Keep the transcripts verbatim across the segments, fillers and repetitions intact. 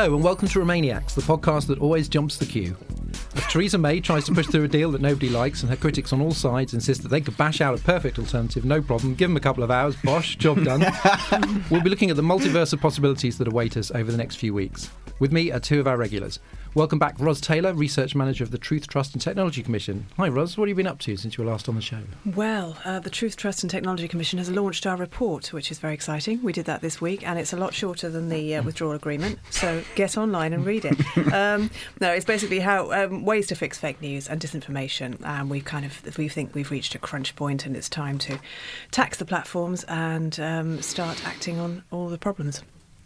Hello and welcome to Romaniacs, the podcast that always jumps the queue. As Theresa May tries to push through a deal that nobody likes and her critics on all sides insist that they could bash out a perfect alternative, no problem, give them a couple of hours, bosh, job done. We'll be looking at the multiverse of possibilities that await us over the next few weeks. With me are two of our regulars. Welcome back, Ros Taylor, Research Manager of the Truth, Trust and Technology Commission. Hi, Ros. What have you been up to since you were last on the show? Well, uh, the Truth, Trust and Technology Commission has launched our report, which is very exciting. We did that this week, and it's a lot shorter than the uh, withdrawal agreement, so get online and read it. Um, no, it's basically how um, ways to fix fake news and disinformation, and we kind of we think we've reached a crunch point, and it's time to tax the platforms and um, start acting on all the problems.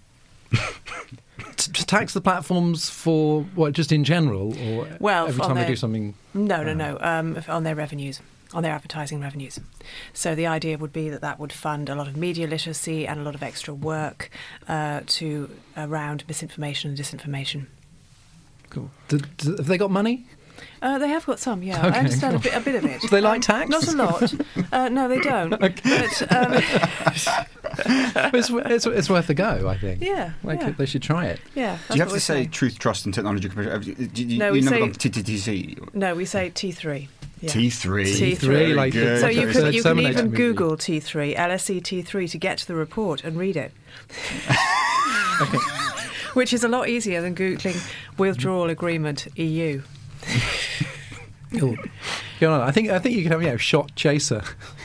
To tax the platforms for what, just in general, or well, every time their, they do something? No, no, no. Um, on their revenues, on their advertising revenues. So the idea would be that that would fund a lot of media literacy and a lot of extra work uh, to around misinformation and disinformation. Cool. Do, do, have they got money? Uh, they have got some, yeah. Okay, I understand cool. a, bit, a bit of it. Do they like um, tax? Not a lot. Uh, no, they don't. Okay. But, um, it's, it's, it's worth a go, I think. Yeah, like yeah. They should try it. Yeah. Do you have what to say saying. Truth, Trust and Technology Commission? Do you, No, you we never say- gone to T T T C? No, we say T three. Yeah. T three. T three, like Good. So Like you a can, third you can Terminator even movie. Google T three, L S E T three, to get to the report and read it. Okay. Which is a lot easier than Googling withdrawal agreement E U. Cool. You know, I think I think you can have, you know, shot chaser.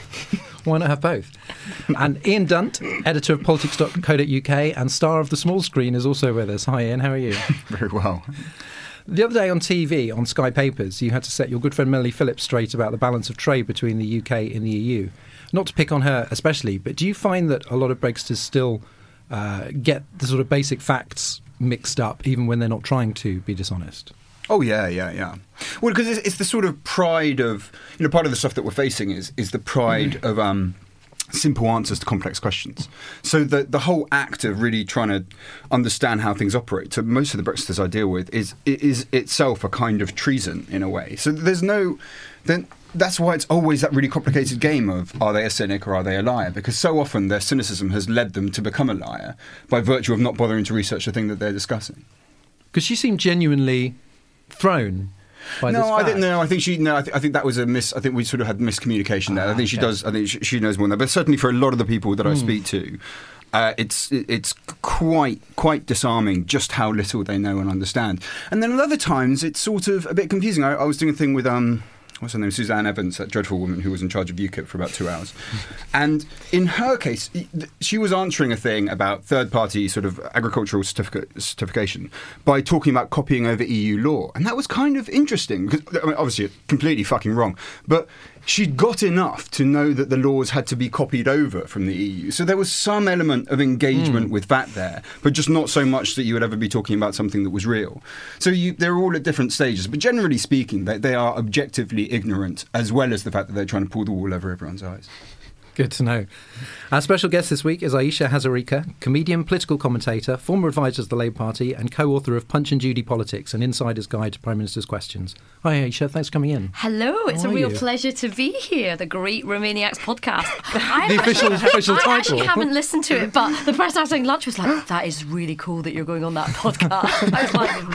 Why not have both? And Ian Dunt, editor of politics dot co dot U K and star of The Small Screen, is also with us. Hi, Ian. How are you? Very well. The other day on T V, on Sky Papers, you had to set your good friend Melanie Phillips straight about the balance of trade between the U K and the E U. Not to pick on her especially, but do you find that a lot of Brexiters still uh, get the sort of basic facts mixed up, even when they're not trying to be dishonest? Oh, yeah, yeah, yeah. Well, because it's, it's the sort of pride of, you know, part of the stuff that we're facing is is the pride mm. of um, simple answers to complex questions. So the the whole act of really trying to understand how things operate, so most of the Brexiters I deal with, is is itself a kind of treason in a way. So there's no... then. That's why it's always that really complicated game of, are they a cynic or are they a liar? Because so often their cynicism has led them to become a liar by virtue of not bothering to research the thing that they're discussing. Because she seemed genuinely thrown by no, this fact. I think no. I think she. No, I, th- I think that was a miss. I think we sort of had miscommunication there. Ah, I think she okay. does. I think she, she knows more than that. But certainly for a lot of the people that I Mm. speak to, uh, it's it's quite quite disarming just how little they know and understand. And then at other times it's sort of a bit confusing. I, I was doing a thing with um. What's her name? Suzanne Evans, that dreadful woman who was in charge of UKIP for about two hours. And in her case, she was answering a thing about third-party sort of agricultural certificate, certification by talking about copying over E U law. And that was kind of interesting, because I mean, obviously completely fucking wrong. But she'd got enough to know that the laws had to be copied over from the E U. So there was some element of engagement mm. with that there, but just not so much that you would ever be talking about something that was real. So you, they're all at different stages. But generally speaking, they, they are objectively ignorant, as well as the fact that they're trying to pull the wool over everyone's eyes. Good to know. Our special guest this week is Ayesha Hazarika, comedian, political commentator, former advisor to the Labour Party and co-author of Punch and Judy Politics, an insider's guide to Prime Minister's questions. Hi Ayesha, thanks for coming in. Hello, it's How a are real you? pleasure to be here, the Great Romaniacs podcast. I The official, official I title. actually haven't listened to it, but the person I was having lunch was like, that is really cool that you're going on that podcast. I was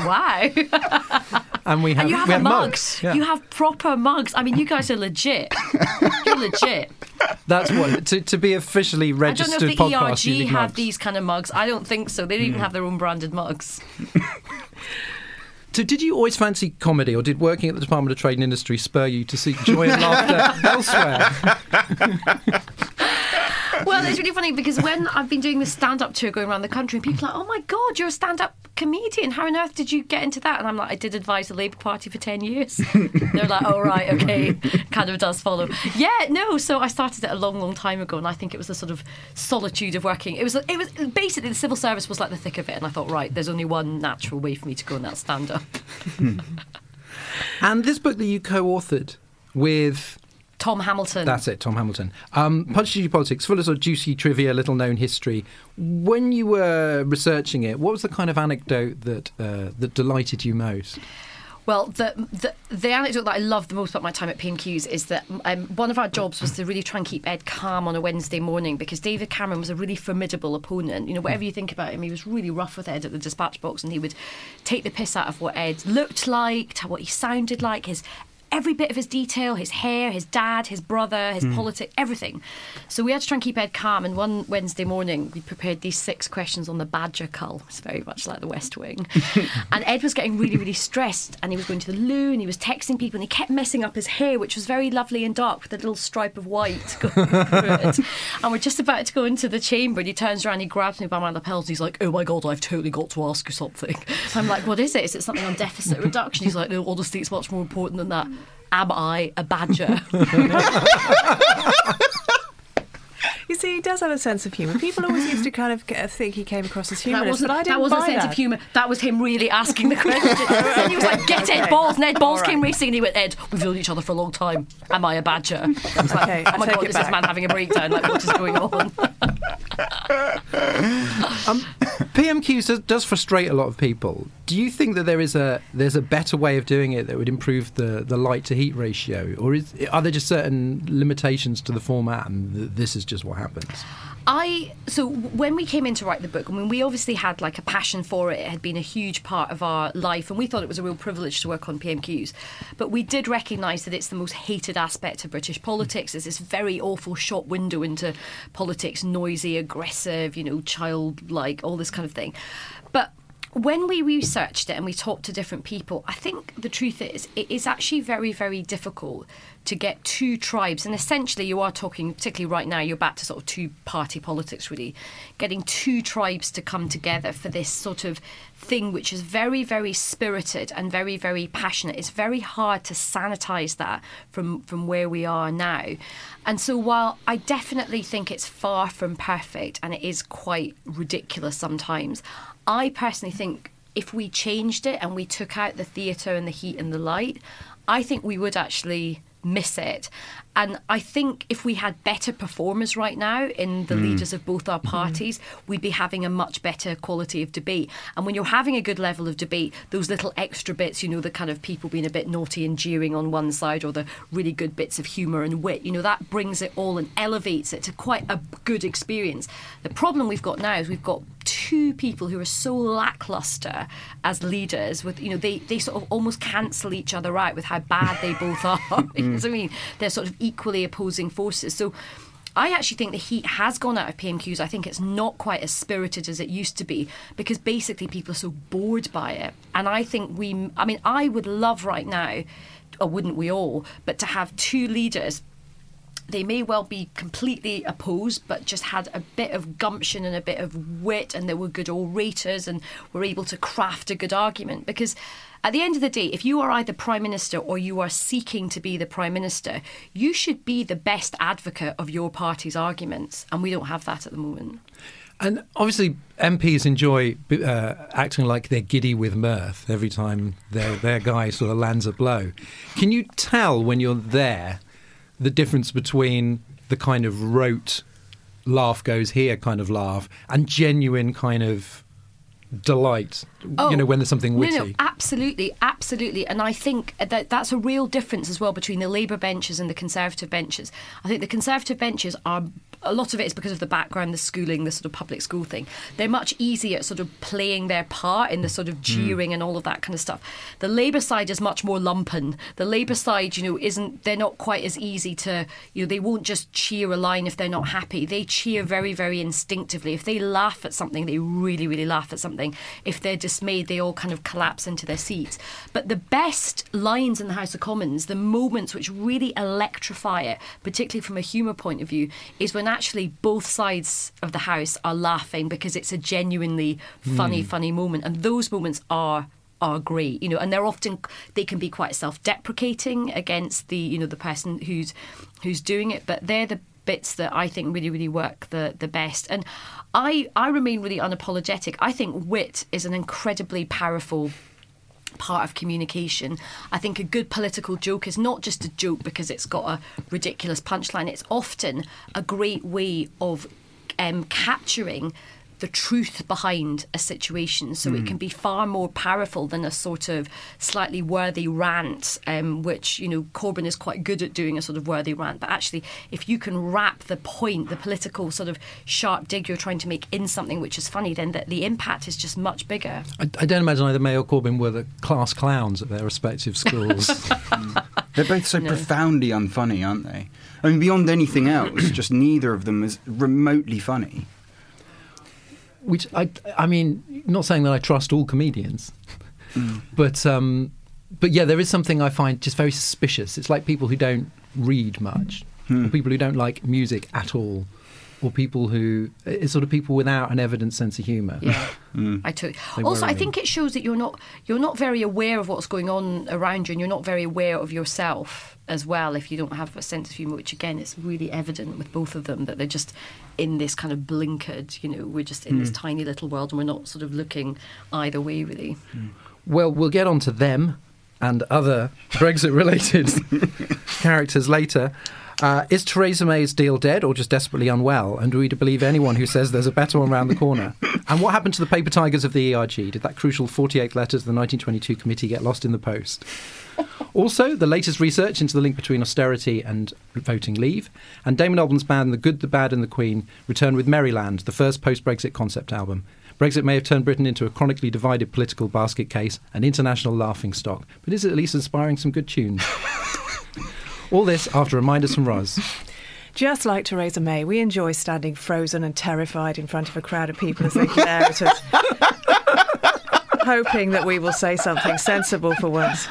like, wow. And we have, and you have we a have mug. mugs. Yeah. You have proper mugs. I mean, you guys are legit. You're legit. That's what, to, to be officially I don't registered know if the podcast, E R you G need have mugs. these kind of mugs. I don't think so. They don't Mm. even have their own branded mugs. So did you always fancy comedy, or did working at the Department of Trade and Industry spur you to seek joy and laughter elsewhere? Well, it's really funny because when I've been doing this stand-up tour going around the country, and people are like, oh my God, you're a stand-up comedian. How on earth did you get into that? And I'm like, I did advise the Labour Party for ten years. They're like, oh, right, okay. Kind of does follow. Yeah, no, so I started it a long, long time ago, and I think it was the sort of solitude of working. It was, it was basically, the civil service was like the thick of it, and I thought, right, there's only one natural way for me to go in that stand-up. And this book that you co-authored with... Tom Hamilton. That's it, Tom Hamilton. Um, Punch Judy Politics, full of sort of juicy trivia, little-known history. When you were researching it, what was the kind of anecdote that uh, that delighted you most? Well, the, the the anecdote that I love the most about my time at P M Qs is that um, one of our jobs was to really try and keep Ed calm on a Wednesday morning, because David Cameron was a really formidable opponent. You know, whatever you think about him, he was really rough with Ed at the dispatch box, and he would take the piss out of what Ed looked like, what he sounded like, his every bit of his detail, his hair, his dad, his brother, his mm. politics, everything. So we had to try and keep Ed calm, and one Wednesday morning we prepared these six questions on the badger cull. It's very much like the West Wing. And Ed was getting really, really stressed, and he was going to the loo, and he was texting people, and he kept messing up his hair, which was very lovely and dark with a little stripe of white going through it. And we're just about to go into the chamber, and he turns around, he grabs me by my lapels, and he's like, "Oh my God, I've totally got to ask you something." I'm like, "What is it? Is it something on deficit reduction?" He's like, "No, honestly, it's much more important than that. Am I a badger?" You see, he does have a sense of humour. People always used to kind of get, think he came across as humorous, that wasn't, but I didn't that wasn't buy a sense that. of humour. That was him really asking the question. And he was like, "Get Ed Balls." And Ed Balls All right. came racing, and he went, "Ed, we've known each other for a long time. Am I a badger?" I was like, Okay, "Oh I my take God, it is this back." man having a breakdown? Like, what is going on?" Um, P M Qs does, does frustrate a lot of people. Do you think that there is a there's a better way of doing it that would improve the, the light to heat ratio, or is, are there just certain limitations to the format, and th- this is just what happens? I so when we came in to write the book, I mean, we obviously had like a passion for it. It had been a huge part of our life, and we thought it was a real privilege to work on P M Qs. But we did recognise that it's the most hated aspect of British politics. It's this very awful shop window into politics, noisy, aggressive, you know, childlike, all this kind of thing. But when we researched it and we talked to different people, I think the truth is it is actually very, very difficult to get two tribes, and essentially you are talking, particularly right now, you're back to sort of two-party politics, really, getting two tribes to come together for this sort of thing which is very, very spirited and very, very passionate. It's very hard to sanitise that from, from where we are now. And so while I definitely think it's far from perfect and it is quite ridiculous sometimes, I personally think if we changed it and we took out the theatre and the heat and the light, I think we would actually miss it. And I think if we had better performers right now in the mm. leaders of both our parties, mm. we'd be having a much better quality of debate. And when you're having a good level of debate, those little extra bits, you know, the kind of people being a bit naughty and jeering on one side, or the really good bits of humour and wit, you know, that brings it all and elevates it to quite a good experience. The problem we've got now is we've got two people who are so lacklustre as leaders, with, you know, they, they sort of almost cancel each other out with how bad they both are. You know what I mean? They're sort of equally opposing forces. So I actually think the heat has gone out of P M Qs. I think it's not quite as spirited as it used to be, because basically people are so bored by it. And I think we, I mean, I would love right now, or wouldn't we all, but to have two leaders. They may well be completely opposed, but just had a bit of gumption and a bit of wit, and they were good orators and were able to craft a good argument. Because at the end of the day, if you are either Prime Minister or you are seeking to be the Prime Minister, you should be the best advocate of your party's arguments. And we don't have that at the moment. And obviously M Ps enjoy uh, acting like they're giddy with mirth every time their, their guy sort of lands a blow. Can you tell when you're there the difference between the kind of rote laugh goes here kind of laugh and genuine kind of delight, oh, you know, when there's something witty? No, no, absolutely, absolutely. And I think that that's a real difference as well between the Labour benches and the Conservative benches. I think the Conservative benches are, a lot of it is because of the background, the schooling, the sort of public school thing. They're much easier at sort of playing their part in the sort of jeering mm. and all of that kind of stuff. The Labour side is much more lumpen. The Labour side, you know, isn't, they're not quite as easy to, you know, they won't just cheer a line if they're not happy. They cheer very, very instinctively. If they laugh at something, they really, really laugh at something. If they're dismayed, they all kind of collapse into their seats. But the best lines in the House of Commons, the moments which really electrify it, particularly from a humour point of view, is when actually both sides of the House are laughing because it's a genuinely funny, mm. funny moment. And those moments are are great, you know, and they're often, they can be quite self-deprecating against the, you know, the person who's who's doing it, but they're the bits that I think really, really work the, the best. And I, I remain really unapologetic. I think wit is an incredibly powerful part of communication. I think a good political joke is not just a joke because it's got a ridiculous punchline. It's often a great way of um, capturing the truth behind a situation, so mm. it can be far more powerful than a sort of slightly worthy rant, um, which, you know, Corbyn is quite good at doing a sort of worthy rant. But actually, if you can wrap the point, the political sort of sharp dig you're trying to make in something which is funny, then the, the impact is just much bigger. I, I don't imagine either May or Corbyn were the class clowns at their respective schools. mm. They're both so no. profoundly unfunny, aren't they? I mean, beyond anything else, just neither of them is remotely funny. Which I, I mean, not saying that I trust all comedians, mm. but um, but yeah, there is something I find just very suspicious. It's like people who don't read much, mm. or people who don't like music at all, or people who it's sort of people without an evident sense of humour. Yeah, mm. I took. Also, I think it shows that you're not you're not very aware of what's going on around you, and you're not very aware of yourself as well if you don't have a sense of humour, which again is really evident with both of them, that they're just in this kind of blinkered, you know, we're just in mm. this tiny little world and we're not sort of looking either way, really. Mm. Well, we'll get on to them and other Brexit-related characters later. Uh, is Theresa May's deal dead or just desperately unwell? And are we to believe anyone who says there's a better one round the corner? And what happened to the paper tigers of the E R G? Did that crucial forty-eighth letter to the nineteen twenty-two committee get lost in the post? Also, the latest research into the link between austerity and voting leave. And Damon Albarn's band The Good, the Bad and the Queen return with Maryland, the first post-Brexit concept album. Brexit may have turned Britain into a chronically divided political basket case, an international laughingstock. But is it at least inspiring some good tunes? All this after reminders from Roz. Just like Theresa May, we enjoy standing frozen and terrified in front of a crowd of people as they glare at us, hoping that we will say something sensible for once.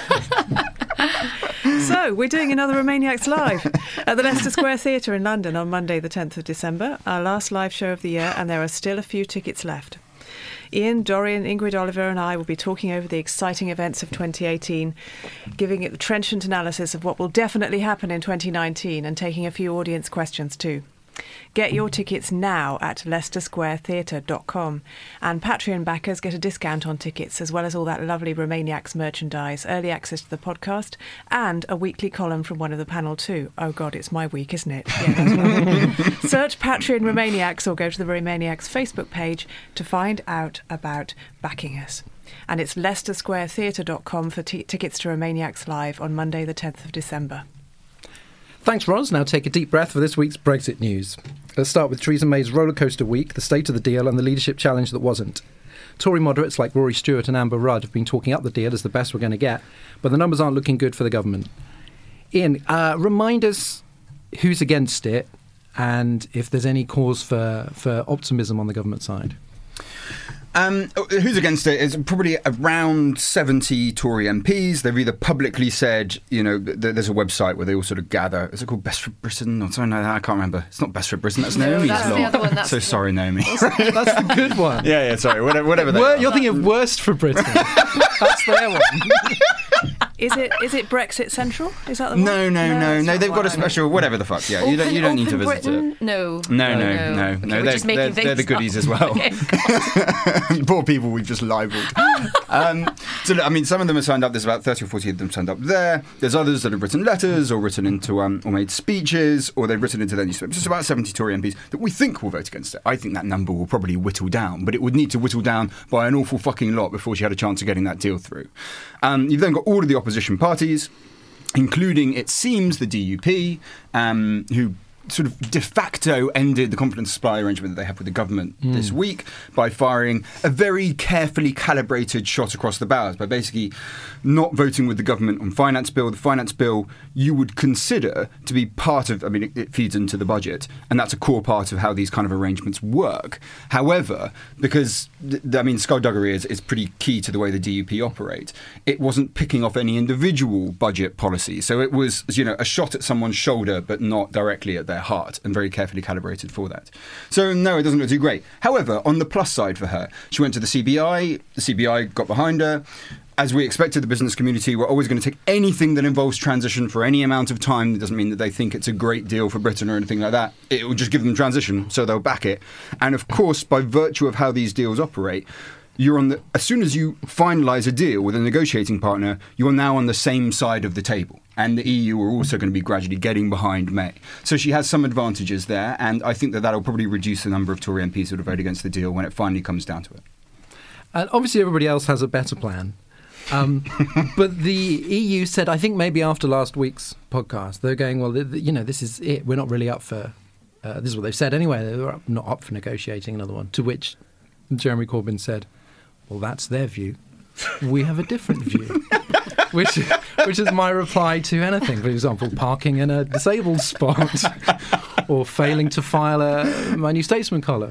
So, we're doing another Remainiacs Live at the Leicester Square Theatre in London on Monday the tenth of December, our last live show of the year, and there are still a few tickets left. Ian, Dorian, Ingrid Oliver and I will be talking over the exciting events of twenty eighteen, giving it the trenchant analysis of what will definitely happen in twenty nineteen and taking a few audience questions too. Get your tickets now at leicester square theatre dot com, and Patreon backers get a discount on tickets as well as all that lovely Remainiacs merchandise, early access to the podcast and a weekly column from one of the panel too. Oh God, it's my week, isn't it? Yeah, that's right. Search Patreon Remainiacs or go to the Remainiacs Facebook page to find out about backing us. And it's leicester square theatre dot com for t- tickets to Remainiacs Live on Monday the tenth of December. Thanks, Roz. Now take a deep breath for this week's Brexit news. Let's start with Theresa May's rollercoaster week, the state of the deal and the leadership challenge that wasn't. Tory moderates like Rory Stewart and Amber Rudd have been talking up the deal as the best we're going to get, but the numbers aren't looking good for the government. Ian, uh, remind us who's against it and if there's any cause for, for optimism on the government side. Um, who's against it is probably around seventy Tory M Ps. They've either publicly said, you know, th- there's a website where they all sort of gather. Is it called Best for Britain or something like that? I can't remember. It's not Best for Britain. That's no, Naomi's that's lot. the other one. That's so the... sorry, Naomi. That's the good one. yeah, yeah. Sorry, whatever. whatever they Wor- are. You're thinking of Worst for Britain. That's their one. Is it is it Brexit Central? Is that the one? No, no, no, no. They've got a one. special whatever the fuck. Yeah, Open, you don't you don't need to Open visit Britain? it. No. No, no, no. no, Okay, no. we're They're, just making they're, things they're the goodies up. as well. Okay, Poor people we've just libelled. um, so, look, I mean, some of them are signed up. There's about thirty or forty of them signed up there. There's others that have written letters or written into um, or made speeches or they've written into their newspapers. Just about seventy Tory M Ps that we think will vote against it. I think that number will probably whittle down, but it would need to whittle down by an awful fucking lot before she had a chance of getting that deal through. Um, you've then got all of the opposition parties, including, it seems, the D U P, um, who sort of de facto ended the confidence supply arrangement that they have with the government mm. this week by firing a very carefully calibrated shot across the bows, by basically not voting with the government on finance bill. The finance bill you would consider to be part of, I mean, it, it feeds into the budget, and that's a core part of how these kind of arrangements work. However, because, th- I mean, skullduggery is, is pretty key to the way the D U P operate, it wasn't picking off any individual budget policy. So it was, you know, a shot at someone's shoulder, but not directly at their heart, and very carefully calibrated for that. So no, it doesn't look too great. However, on the plus side for her, she went to the C B I, the C B I got behind her. As we expected, the business community were always going to take anything that involves transition for any amount of time. It doesn't mean that they think it's a great deal for Britain or anything like that. It will just give them transition, so they'll back it. And of course, by virtue of how these deals operate, you're on the, as soon as you finalise a deal with a negotiating partner, you're now on the same side of the table. And the E U are also going to be gradually getting behind May. So she has some advantages there, and I think that that'll probably reduce the number of Tory M Ps who would vote against the deal when it finally comes down to it. And obviously everybody else has a better plan. Um, but the E U said, I think maybe after last week's podcast, they're going, well, th- th- you know, this is it. We're not really up for, uh, this is what they've said anyway, they're up, not up for negotiating another one. To which Jeremy Corbyn said, well, that's their view. We have a different view. Which, which is my reply to anything. For example, parking in a disabled spot or failing to file a, my New Statesman column.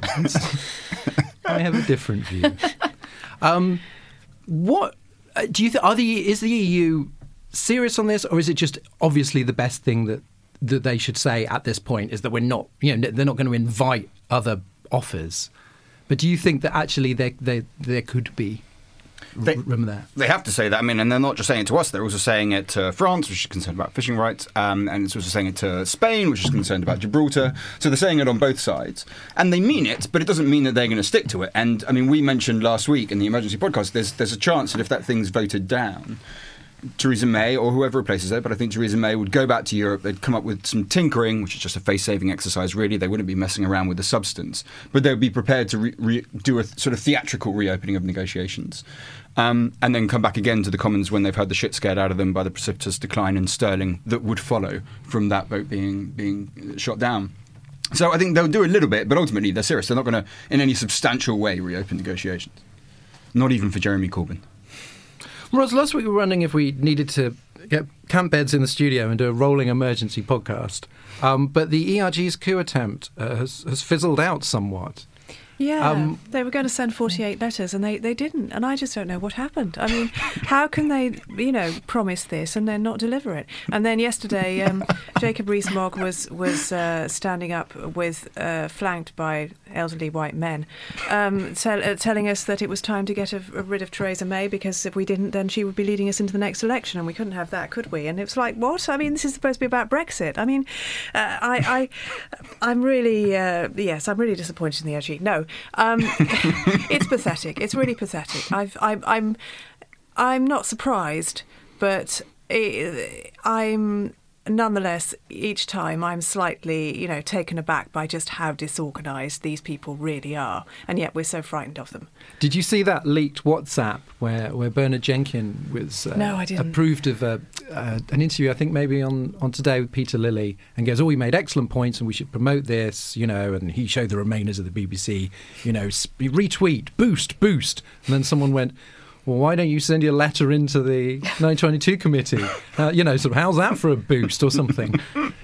I have a different view. Um, what uh, do you think? Are the is the E U serious on this, or is it just obviously the best thing that that they should say at this point is that we're not, you know, they're not going to invite other offers? But do you think that actually there there there could be? They, there. they have to say that. I mean, and they're not just saying it to us. They're also saying it to France, which is concerned about fishing rights, um, and it's also saying it to Spain, which is concerned about Gibraltar. So they're saying it on both sides. And they mean it, but it doesn't mean that they're going to stick to it. And, I mean, we mentioned last week in the emergency podcast, there's there's a chance that if that thing's voted down, Theresa May, or whoever replaces her, but I think Theresa May would go back to Europe, they'd come up with some tinkering, which is just a face-saving exercise, really. They wouldn't be messing around with the substance. But they would be prepared to re- re- do a th- sort of theatrical reopening of negotiations. Um, and then come back again to the Commons when they've had the shit scared out of them by the precipitous decline in sterling that would follow from that vote being being shot down. So I think they'll do a little bit, but ultimately they're serious. They're not going to, in any substantial way, reopen negotiations. Not even for Jeremy Corbyn. Roz, last week we were wondering if we needed to get camp beds in the studio and do a rolling emergency podcast. Um, but the E R G's coup attempt uh, has, has fizzled out somewhat. Yeah, Um, they were going to send forty-eight letters and they, they didn't. And I just don't know what happened. I mean, how can they, you know, promise this and then not deliver it? And then yesterday, um, Jacob Rees-Mogg was, was uh, standing up with, uh, flanked by elderly white men, um, tell, uh, telling us that it was time to get a, a rid of Theresa May because if we didn't, then she would be leading us into the next election and we couldn't have that, could we? And it was like, what? I mean, this is supposed to be about Brexit. I mean, uh, I, I, I'm really, uh, yes, I'm really disappointed in the E R G. No. Um, it's pathetic. It's really pathetic. I've, I'm, I'm, I'm not surprised, but it, I'm nonetheless each time I'm slightly, you know, taken aback by just how disorganised these people really are, and yet we're so frightened of them. Did you see that leaked WhatsApp where, where Bernard Jenkin was uh, no, I didn't. approved of a, uh, an interview, I think maybe on, on Today with Peter Lilly, and goes, oh, we made excellent points and we should promote this, you know, and he showed the Remainers of the B B C, you know, sp- retweet, boost, boost. And then someone went, well, why don't you send your letter into the nine twenty-two committee? Uh, you know, sort of, how's that for a boost or something?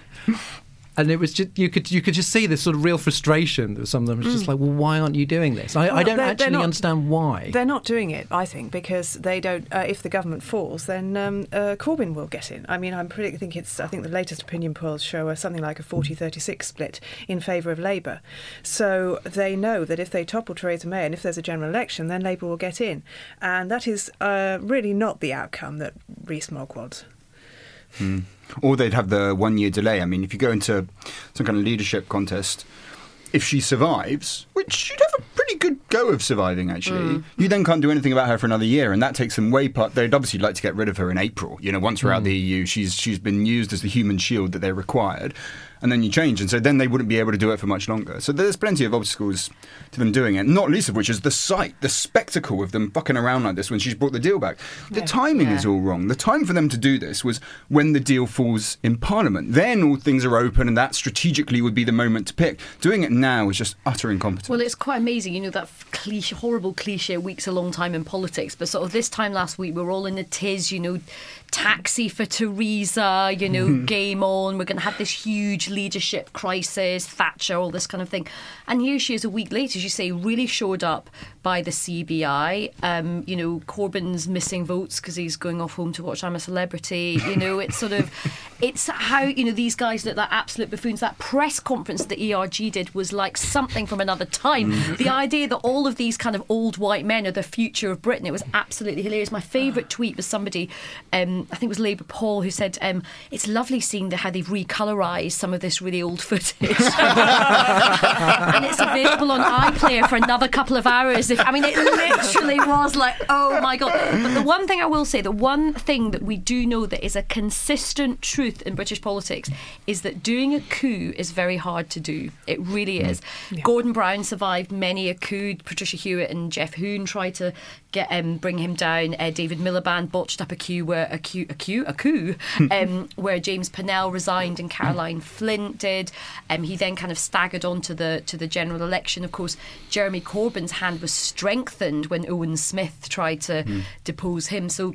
And it was just, you could you could just see this sort of real frustration that some of them was just like, well, why aren't you doing this? I, Well, I don't they're- actually they're not- understand why. They're not doing it, I think, because they don't. Uh, if the government falls, then um, uh, Corbyn will get in. I mean, I'm pretty. I think it's. I think the latest opinion polls show a, something like a forty thirty-six split in favour of Labour. So they know that if they topple Theresa May and if there's a general election, then Labour will get in, and that is uh, really not the outcome that Rees-Mogg wants. Hmm. Or they'd have the one-year delay. I mean, if you go into some kind of leadership contest, if she survives, which she'd have a pretty good go of surviving, actually, mm. you then can't do anything about her for another year, and that takes them way part. They'd obviously like to get rid of her in April. You know, once we're mm. out of the E U, she's she's been used as the human shield that they required. And then you change, and so then they wouldn't be able to do it for much longer. So there's plenty of obstacles to them doing it, not least of which is the sight, the spectacle of them fucking around like this when she's brought the deal back. The yeah. timing yeah. is all wrong. The time for them to do this was when the deal falls in Parliament. Then all things are open, and that strategically would be the moment to pick. Doing it now is just utter incompetence. Well, it's quite amazing, you know, that cliche, horrible cliche, week's a long time in politics, but sort of this time last week, we were all in the tiz, you know, taxi for Theresa, you know, game on, we're going to have this huge leadership crisis, Thatcher, all this kind of thing. And here she is a week later, as you say, really showed up by the C B I. Um, you know, Corbyn's missing votes because he's going off home to watch I'm a Celebrity. You know, it's sort of, it's how, you know, these guys look like absolute buffoons. That press conference that E R G did was like something from another time. The idea that all of these kind of old white men are the future of Britain, it was absolutely hilarious. My favourite tweet was somebody, um, I think it was Labour Paul, who said, um, it's lovely seeing the, how they've recolorised some of of this really old footage. And it's available on iPlayer for another couple of hours. If I mean, it literally was like, oh my God. But the one thing I will say, the one thing that we do know that is a consistent truth in British politics is that doing a coup is very hard to do. It really is. Yeah. Gordon Brown survived many a coup. Patricia Hewitt and Jeff Hoon tried to get um, bring him down. Uh, David Miliband botched up a coup where a coup a coup a coup um, where James Pennell resigned and Caroline Flint did. Um, he then kind of staggered on to the to the general election. Of course, Jeremy Corbyn's hand was strengthened when Owen Smith tried to mm. depose him. So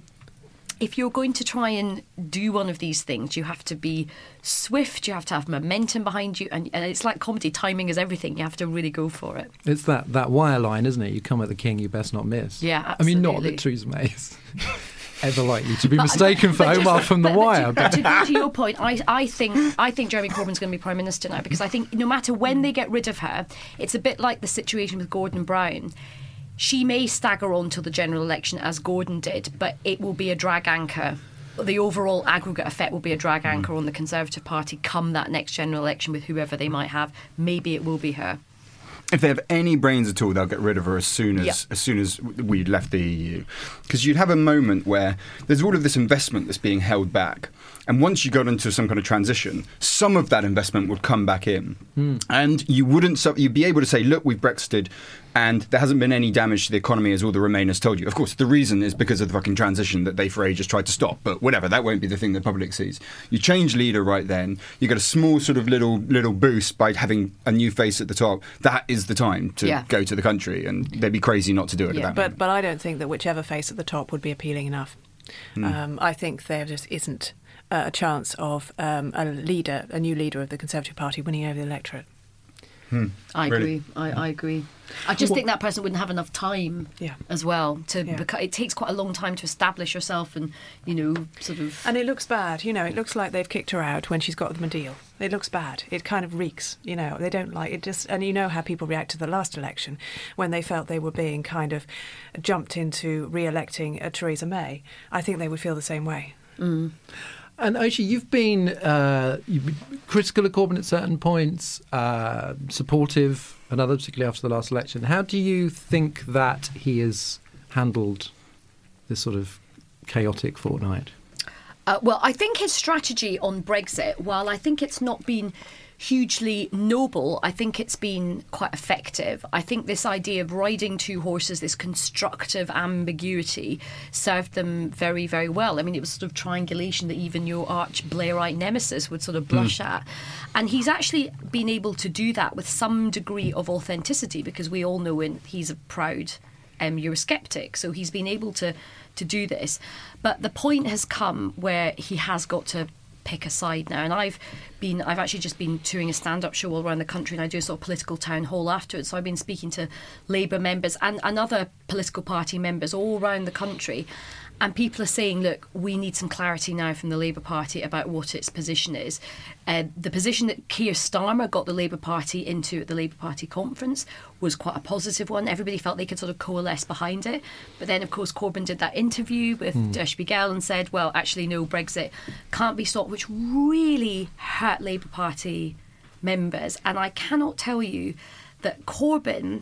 if you're going to try and do one of these things, you have to be swift, you have to have momentum behind you, and, and it's like comedy, timing is everything. You have to really go for it. It's that, that wire line, isn't it? You come at the king, you best not miss. Yeah, absolutely. I mean, not that Theresa May is ever likely to be mistaken for Omar from The Wire. But to, to go to your point, I, I think I think Jeremy Corbyn's going to be Prime Minister now, because I think no matter when they get rid of her, it's a bit like the situation with Gordon Brown. She may stagger on till the general election as Gordon did, but it will be a drag anchor. The overall aggregate effect will be a drag anchor on the Conservative Party come that next general election with whoever they might have. Maybe it will be her. If they have any brains at all, they'll get rid of her as soon as yeah. as soon as we'd left the E U. Because you'd have a moment where there's all of this investment that's being held back. And once you got into some kind of transition, some of that investment would come back in. Mm. And you wouldn't, you'd be able to say, look, we've Brexited and there hasn't been any damage to the economy as all the Remainers told you. Of course, the reason is because of the fucking transition that they for ages tried to stop. But whatever, that won't be the thing the public sees. You change leader right then. You get a small sort of little little boost by having a new face at the top. That is the time to yeah. go to the country. And they'd be crazy not to do it yeah, at that but, moment. But I don't think that whichever face at the top would be appealing enough. Mm. Um, I think there just isn't a chance of um, a leader, a new leader of the Conservative Party winning over the electorate. Hmm. I really? agree. I, I agree. I just well, think that person wouldn't have enough time yeah. as well to. Yeah. Beca- it takes quite a long time to establish yourself, and you know, sort of. And it looks bad. You know, it looks like they've kicked her out when she's got them a deal. It looks bad. It kind of reeks. You know, they don't like it. Just and you know how people react to the last election when they felt they were being kind of jumped into re-electing uh, Theresa May. I think they would feel the same way. Mm. And Aisha, you've been, uh, you've been critical of Corbyn at certain points, uh, supportive at others, particularly after the last election. How do you think that he has handled this sort of chaotic fortnight? Uh, well, I think his strategy on Brexit, while I think it's not been hugely noble, I think it's been quite effective. I think this idea of riding two horses, this constructive ambiguity, served them very, very well. I mean, it was sort of triangulation that even your arch Blairite nemesis would sort of blush mm. at. And he's actually been able to do that with some degree of authenticity, because we all know in, he's a proud um, Eurosceptic. So he's been able to, to do this. But the point has come where he has got to pick a side now, and I've been I've actually just been touring a stand-up show all around the country, and I do a sort of political town hall afterwards, so I've been speaking to Labour members and, and other political party members all around the country, and people are saying, look, we need some clarity now from the Labour Party about what its position is. Uh, the position that Keir Starmer got the Labour Party into at the Labour Party conference was quite a positive one. Everybody felt they could sort of coalesce behind it. But then, of course, Corbyn did that interview with mm. Der Spiegel and said, well, actually, no, Brexit can't be stopped, which really hurt Labour Party members. And I cannot tell you that Corbyn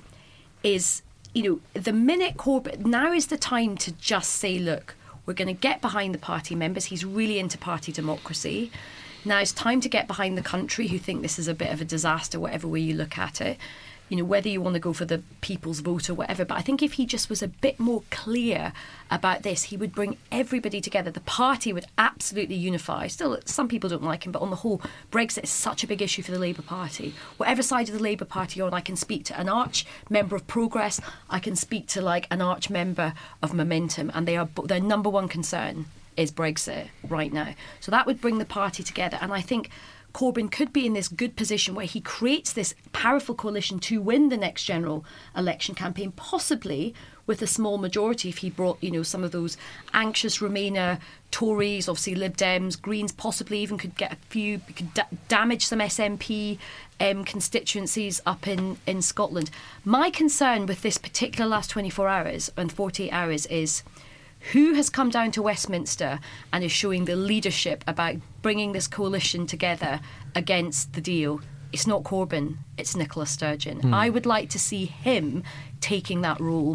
is, you know, the minute Corbyn, now is the time to just say, look, we're going to get behind the party members. He's really into party democracy. Now it's time to get behind the country who think this is a bit of a disaster, whatever way you look at it. You know, whether you want to go for the people's vote or whatever. But I think if he just was a bit more clear about this, he would bring everybody together. The party would absolutely unify. Still, some people don't like him, but on the whole, Brexit is such a big issue for the Labour Party. Whatever side of the Labour Party you're on, I can speak to an arch member of Progress, I can speak to like an arch member of Momentum, and they are their number one concern is Brexit right now. So that would bring the party together. And I think Corbyn could be in this good position where he creates this powerful coalition to win the next general election campaign, possibly with a small majority if he brought, you know, some of those anxious Remainer Tories, obviously Lib Dems, Greens, possibly even could get a few, could da- damage some S N P um, constituencies up in, in Scotland. My concern with this particular last twenty-four hours and forty-eight hours is, who has come down to Westminster and is showing the leadership about bringing this coalition together against the deal? It's not Corbyn, it's Nicola Sturgeon. Mm. I would like to see him taking that role.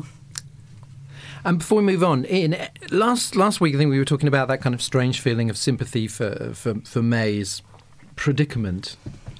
And before we move on, Ian, last last week I think we were talking about that kind of strange feeling of sympathy for for, for May's predicament,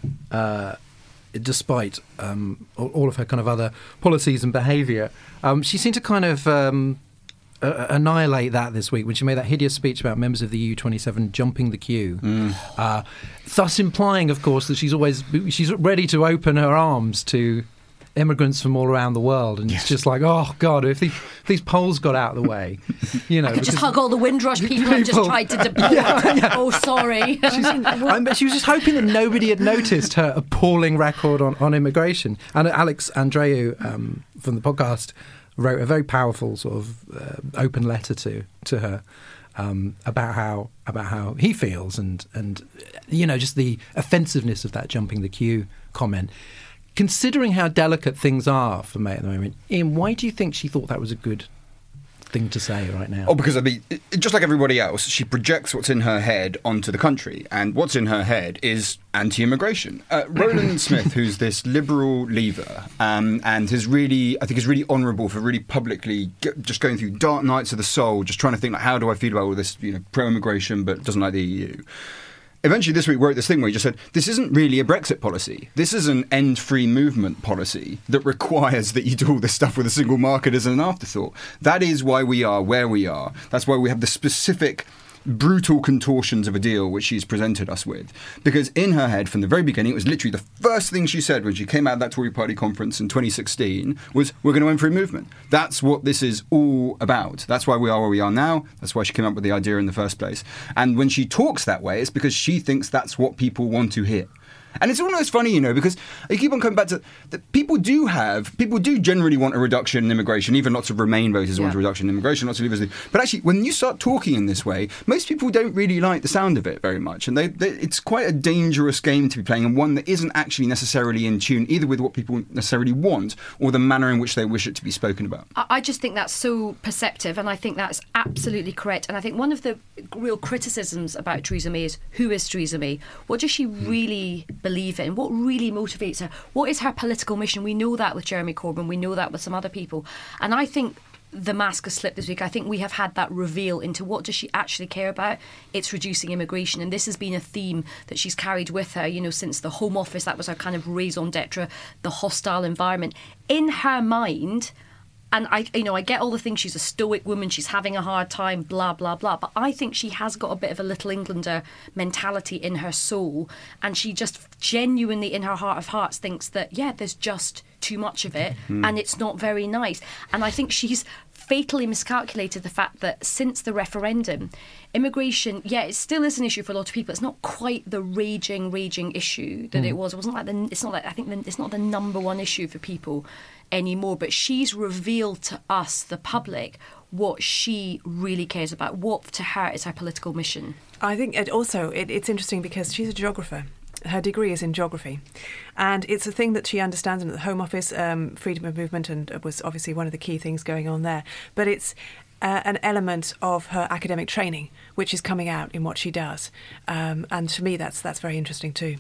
uh, despite um, all of her kind of other policies and behaviour. Um, she seemed to kind of um, uh, annihilate that this week when she made that hideous speech about members of the E U twenty-seven jumping the queue, mm. uh, thus implying, of course, that she's always she's ready to open her arms to immigrants from all around the world, and yes. It's just like, oh God, if these, if these Poles got out of the way, you know, I could just hug all the Windrush people, people I've just tried to deport. Yeah, yeah. Oh, sorry. She's, she was just hoping that nobody had noticed her appalling record on, on immigration. And Alex Andreou um, from the podcast wrote a very powerful sort of uh, open letter to to her um, about how about how he feels, and and you know, just the offensiveness of that jumping the queue comment. Considering how delicate things are for May at the moment, Ian, why do you think she thought that was a good thing to say right now? Oh, because, I mean, just like everybody else, she projects what's in her head onto the country. And what's in her head is anti-immigration. Uh, Roland Smith, who's this liberal leaver, um, and is really, I think is really honourable for really publicly get, just going through dark nights of the soul, just trying to think, like, how do I feel about all this, you know, pro-immigration but doesn't like the E U. Eventually this week wrote this thing where he just said, this isn't really a Brexit policy. This is an end-free movement policy that requires that you do all this stuff with a single market as an afterthought. That is why we are where we are. That's why we have the specific brutal contortions of a deal which she's presented us with. Because in her head, from the very beginning, it was literally the first thing she said when she came out of that Tory party conference in twenty sixteen was, we're going to end free movement. That's what this is all about. That's why we are where we are now. That's why she came up with the idea in the first place. And when she talks that way, it's because she thinks that's what people want to hear. And it's almost funny, you know, because I keep on coming back to that people do have, people do generally want a reduction in immigration. Even lots of Remain voters yeah. want a reduction in immigration, lots of Leavers do. But actually, when you start talking in this way, most people don't really like the sound of it very much. And they, they, it's quite a dangerous game to be playing, and one that isn't actually necessarily in tune either with what people necessarily want or the manner in which they wish it to be spoken about. I just think that's so perceptive, and I think that's absolutely correct. And I think one of the real criticisms about Theresa May is, who is Theresa May? What does she really believe in? What really motivates her? What is her political mission? We know that with Jeremy Corbyn, we know that with some other people, and I think the mask has slipped this week. I think we have had that reveal into what does she actually care about. It's reducing immigration, and this has been a theme that she's carried with her, you know, since the Home Office. That was her kind of raison d'etre, the hostile environment in her mind. And I, you know, I get all the things. She's a stoic woman. She's having a hard time, blah, blah, blah. But I think she has got a bit of a Little Englander mentality in her soul. And she just genuinely, in her heart of hearts, thinks that, yeah, there's just too much of it. Mm. And it's not very nice. And I think she's fatally miscalculated the fact that since the referendum, immigration, yeah, it still is an issue for a lot of people. It's not quite the raging, raging issue that mm. it was. It wasn't like the, it's not like, I think the, it's not the number one issue for people anymore, but she's revealed to us, the public, what she really cares about, what to her is her political mission. I think it also it, it's interesting because she's a geographer. Her degree is in geography, and it's a thing that she understands in the Home Office, um, freedom of movement, and it was obviously one of the key things going on there. But it's uh, an element of her academic training, which is coming out in what she does, um, and to me that's that's very interesting too.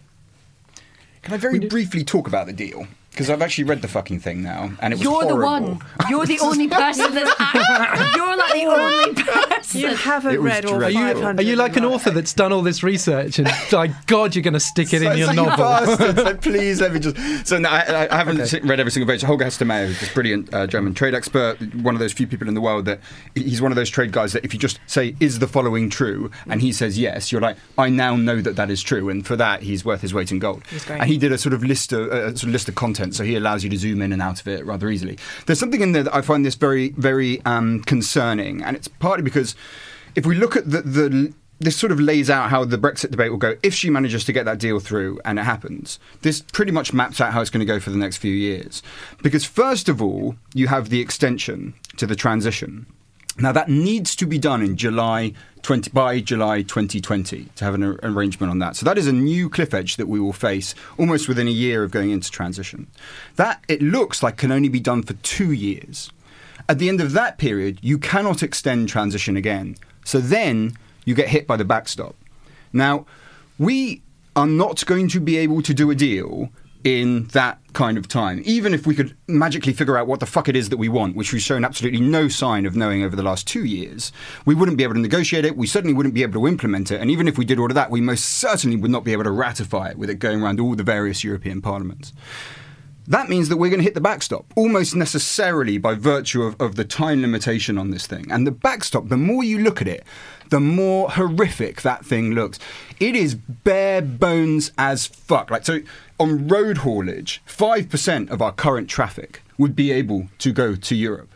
Can I very briefly talk about the deal? Because I've actually read the fucking thing now, and it was You're horrible. the one. You're the only person that's... You're like the only person. You haven't read all five hundred. Are you like an author that's done all this research and, like, God, you're going to stick it so, in your so novel? Bastards, like, please let me just... So no, I, I haven't okay. read every single page. Holger Hester-Meyer, who's this brilliant uh, German trade expert, one of those few people in the world that... He's one of those trade guys that if you just say, is the following true? And he says yes, you're like, I now know that that is true. And for that, he's worth his weight in gold. He's great. And he did a sort of list of, uh, sort of list of content, so he allows you to zoom in and out of it rather easily. There's something in there that I find this very, very um, concerning, and it's partly because if we look at the, the this sort of lays out how the Brexit debate will go if she manages to get that deal through and it happens. This pretty much maps out how it's going to go for the next few years. Because first of all, you have the extension to the transition. Now, that needs to be done in July twenty by July twenty twenty to have an ar- arrangement on that. So that is a new cliff edge that we will face almost within a year of going into transition. That, it looks like, can only be done for two years. At the end of that period, you cannot extend transition again. So then you get hit by the backstop. Now, we are not going to be able to do a deal in that kind of time, even if we could magically figure out what the fuck it is that we want, which we've shown absolutely no sign of knowing over the last two years. We wouldn't be able to negotiate it. We certainly wouldn't be able to implement it. And even if we did all of that, we most certainly would not be able to ratify it with it going around all the various European parliaments. That means that we're going to hit the backstop, almost necessarily by virtue of, of the time limitation on this thing. And the backstop, the more you look at it, the more horrific that thing looks. It is bare bones as fuck. Like, so on road haulage, five percent of our current traffic would be able to go to Europe.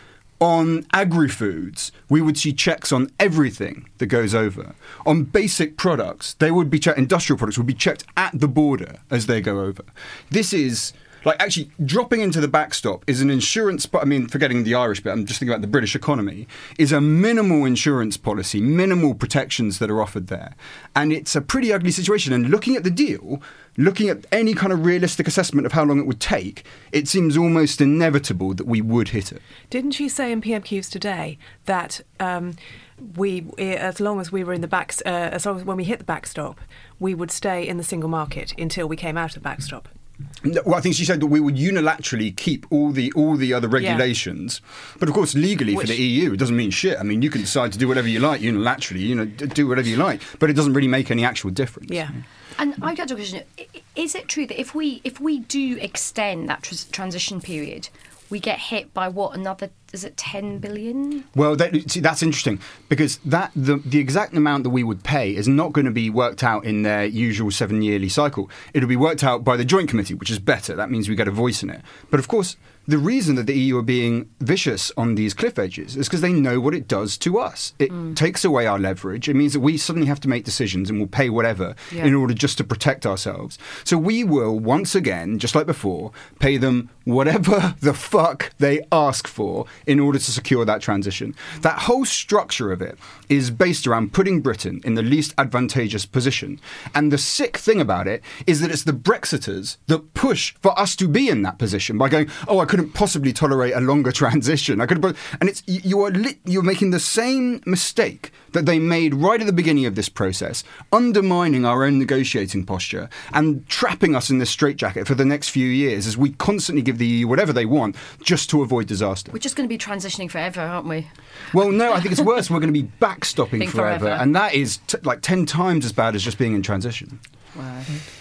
On agri-foods, we would see checks on everything that goes over. On basic products, they would be checked, industrial products would be checked at the border as they go over. This is... Like, actually, dropping into the backstop is an insurance... I mean, forgetting the Irish bit, I'm just thinking about the British economy, is a minimal insurance policy, minimal protections that are offered there. And it's a pretty ugly situation. And looking at the deal, looking at any kind of realistic assessment of how long it would take, it seems almost inevitable that we would hit it. Didn't you say in P M Qs today that... Um, we, as long as we were in the back, uh, as long as when we hit the backstop, we would stay in the single market until we came out of the backstop? No, well, I think she said that we would unilaterally keep all the all the other regulations, yeah. But of course, legally Which, for the E U, it doesn't mean shit. I mean, you can decide to do whatever you like unilaterally, you know, do whatever you like, but it doesn't really make any actual difference. Yeah. And I've got a question: is it true that if we if we do extend that tr- transition period, we get hit by what, another, is it ten billion? Well, that, see, that's interesting, because that the, the exact amount that we would pay is not going to be worked out in their usual seven-yearly cycle. It'll be worked out by the Joint Committee, which is better. That means we get a voice in it. But of course, the reason that the E U are being vicious on these cliff edges is because they know what it does to us. It mm. takes away our leverage. It means that we suddenly have to make decisions and we'll pay whatever yeah. in order just to protect ourselves. So we will, once again, just like before, pay them whatever the fuck they ask for in order to secure that transition. That whole structure of it is based around putting Britain in the least advantageous position. And the sick thing about it is that it's the Brexiters that push for us to be in that position by going, oh, I couldn't possibly tolerate a longer transition. I could, and it's you are lit, you're making the same mistake that they made right at the beginning of this process, undermining our own negotiating posture and trapping us in this straitjacket for the next few years as we constantly give the E U whatever they want just to avoid disaster. We're just going to be transitioning forever, aren't we? Well, no, I think it's worse. We're going to be backstopping forever, forever, and that is t- like ten times as bad as just being in transition. Wow.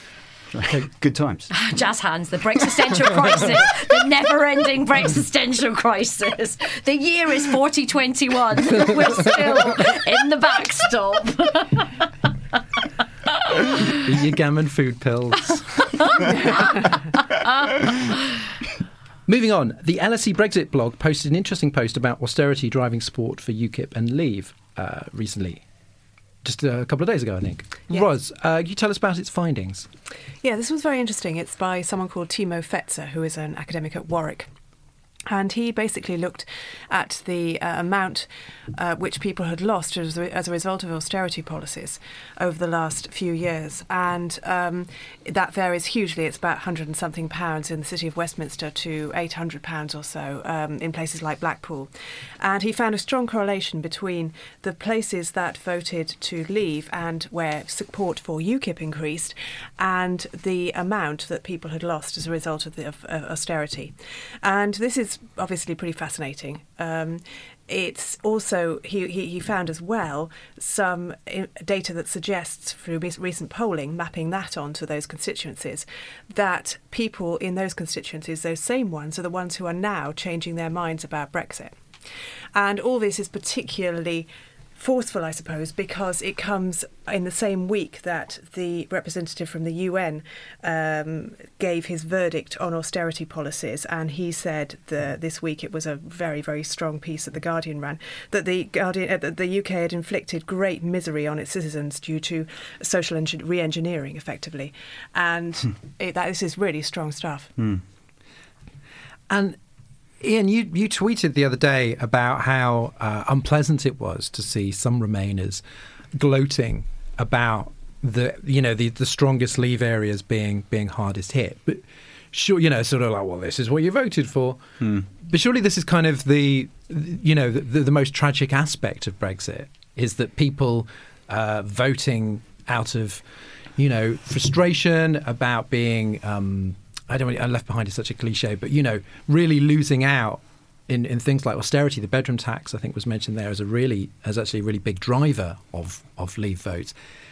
Good times. Jazz hands, the Brexistential crisis, the never-ending Brexistential crisis. The year is forty twenty-one. We're still in the backstop. Eat your gammon food pills. Moving on, the L S E Brexit blog posted an interesting post about austerity driving support for UKIP and Leave uh, recently. Just a couple of days ago, I think. Yeah. Ros, uh, you tell us about its findings. Yeah, this was very interesting. It's by someone called Timo Fetzer, who is an academic at Warwick. And he basically looked at the uh, amount uh, which people had lost as a, as a result of austerity policies over the last few years. And um, that varies hugely. It's about one hundred and something pounds in the city of Westminster to eight hundred pounds or so um, in places like Blackpool. And he found a strong correlation between the places that voted to leave and where support for UKIP increased and the amount that people had lost as a result of the of, uh, austerity. And this is obviously pretty fascinating. Um, it's also, he, he, he found as well some data that suggests through recent polling, mapping that onto those constituencies, that people in those constituencies, those same ones, are the ones who are now changing their minds about Brexit. And all this is particularly forceful, I suppose, because it comes in the same week that the representative from the U N um, gave his verdict on austerity policies, and he said the, this week, it was a very, very strong piece that The Guardian ran, that the Guardian, uh, the U K had inflicted great misery on its citizens due to social engi- re-engineering, effectively. And hmm. it, that, this is really strong stuff. Hmm. And Ian, you, you tweeted the other day about how uh, unpleasant it was to see some Remainers gloating about the you know the, the strongest Leave areas being being hardest hit. But sure, you know, sort of like, well, this is what you voted for. Hmm. But surely this is kind of the, you know, the, the most tragic aspect of Brexit is that people uh, voting out of, you know, frustration about being, um, I don't want left behind is such a cliche, but, you know, really losing out in, in things like austerity. The bedroom tax, I think, was mentioned there as a really, as actually a really big driver of, of Leave votes.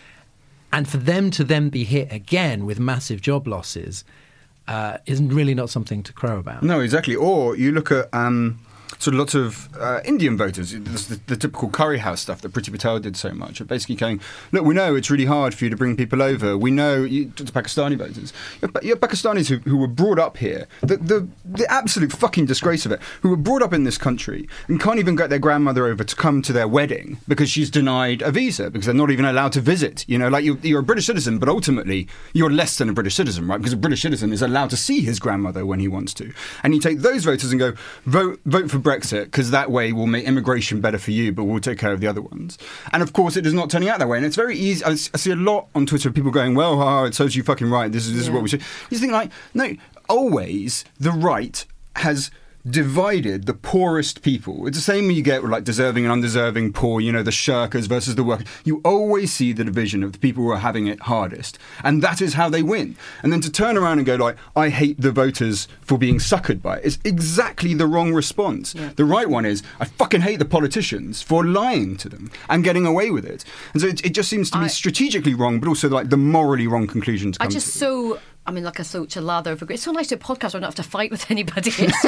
And for them to then be hit again with massive job losses uh, is really not something to crow about. No, exactly. Or you look at um, sort of lots of uh, Indian voters, the, the typical curry house stuff that Priti Patel did so much, of basically going, look, we know it's really hard for you to bring people over. We know, you, to Pakistani voters, you have, you have Pakistanis who, who were brought up here, the, the, the absolute fucking disgrace of it, who were brought up in this country and can't even get their grandmother over to come to their wedding because she's denied a visa, because they're not even allowed to visit. You know, like you, you're a British citizen, but ultimately you're less than a British citizen, right? Because a British citizen is allowed to see his grandmother when he wants to. And you take those voters and go, vote, vote for Brexit, because that way we'll make immigration better for you, but we'll take care of the other ones. And of course, it is not turning out that way. And it's very easy. I, I see a lot on Twitter of people going, well, oh, it serves you fucking right. This is, this yeah. is what we should. You think like, no, always the right has divided the poorest people. It's the same when you get with like deserving and undeserving poor, you know, the shirkers versus the workers. You always see the division of the people who are having it hardest. And that is how they win. And then to turn around and go like, I hate the voters for being suckered by it, is exactly the wrong response. Yeah. The right one is, I fucking hate the politicians for lying to them and getting away with it. And so it, it just seems to be I, strategically wrong, but also like the morally wrong conclusion to come I just to. so... I mean, like a such a lather of regret. It's so nice to do a podcast where I don't have to fight with anybody. It's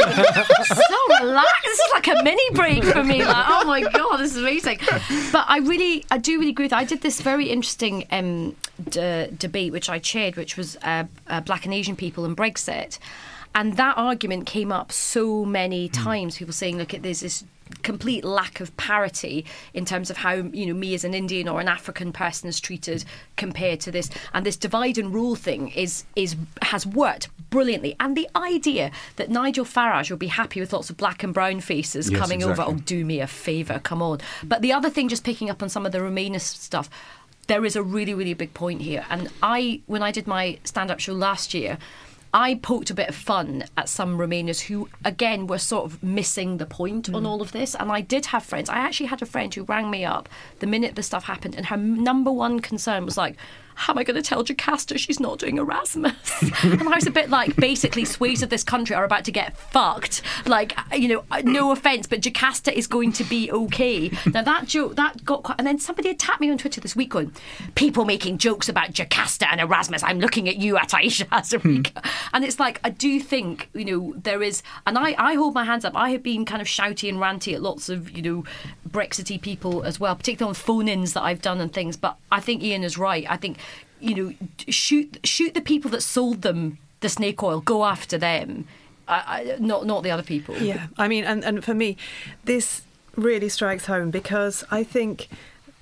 really so relaxed. This is like a mini break for me. Like, oh my God, this is amazing. But I really, I do really agree with that. I did this very interesting um, d- debate, which I chaired, which was uh, uh, Black and Asian people and Brexit. And that argument came up so many times. People saying, look, there's this complete lack of parity in terms of how, you know, me as an Indian or an African person is treated compared to this. And this divide and rule thing is is has worked brilliantly. And the idea that Nigel Farage will be happy with lots of black and brown faces yes, coming exactly. over, oh, do me a favour, come on. But the other thing, just picking up on some of the Remainist stuff, there is a really, really big point here. And I, when I did my stand-up show last year, I poked a bit of fun at some Remainers who, again, were sort of missing the point mm. on all of this. And I did have friends. I actually had a friend who rang me up the minute the stuff happened, and her number one concern was like, how am I going to tell Jocasta she's not doing Erasmus? And I was a bit like, basically, swathes of this country are about to get fucked. Like, you know, no offence, but Jocasta is going to be okay. Now, that joke, that got quite... And then somebody attacked me on Twitter this week going, people making jokes about Jocasta and Erasmus. I'm looking at you, Aisha Hazarika. Hmm. And it's like, I do think, you know, there is... And I, I hold my hands up. I have been kind of shouty and ranty at lots of, you know, Brexity people as well, particularly on phone-ins that I've done and things. But I think Ian is right. I think... you know, shoot shoot the people that sold them the snake oil, go after them, I, I, not not the other people. Yeah, I mean, and, and for me, this really strikes home, because I think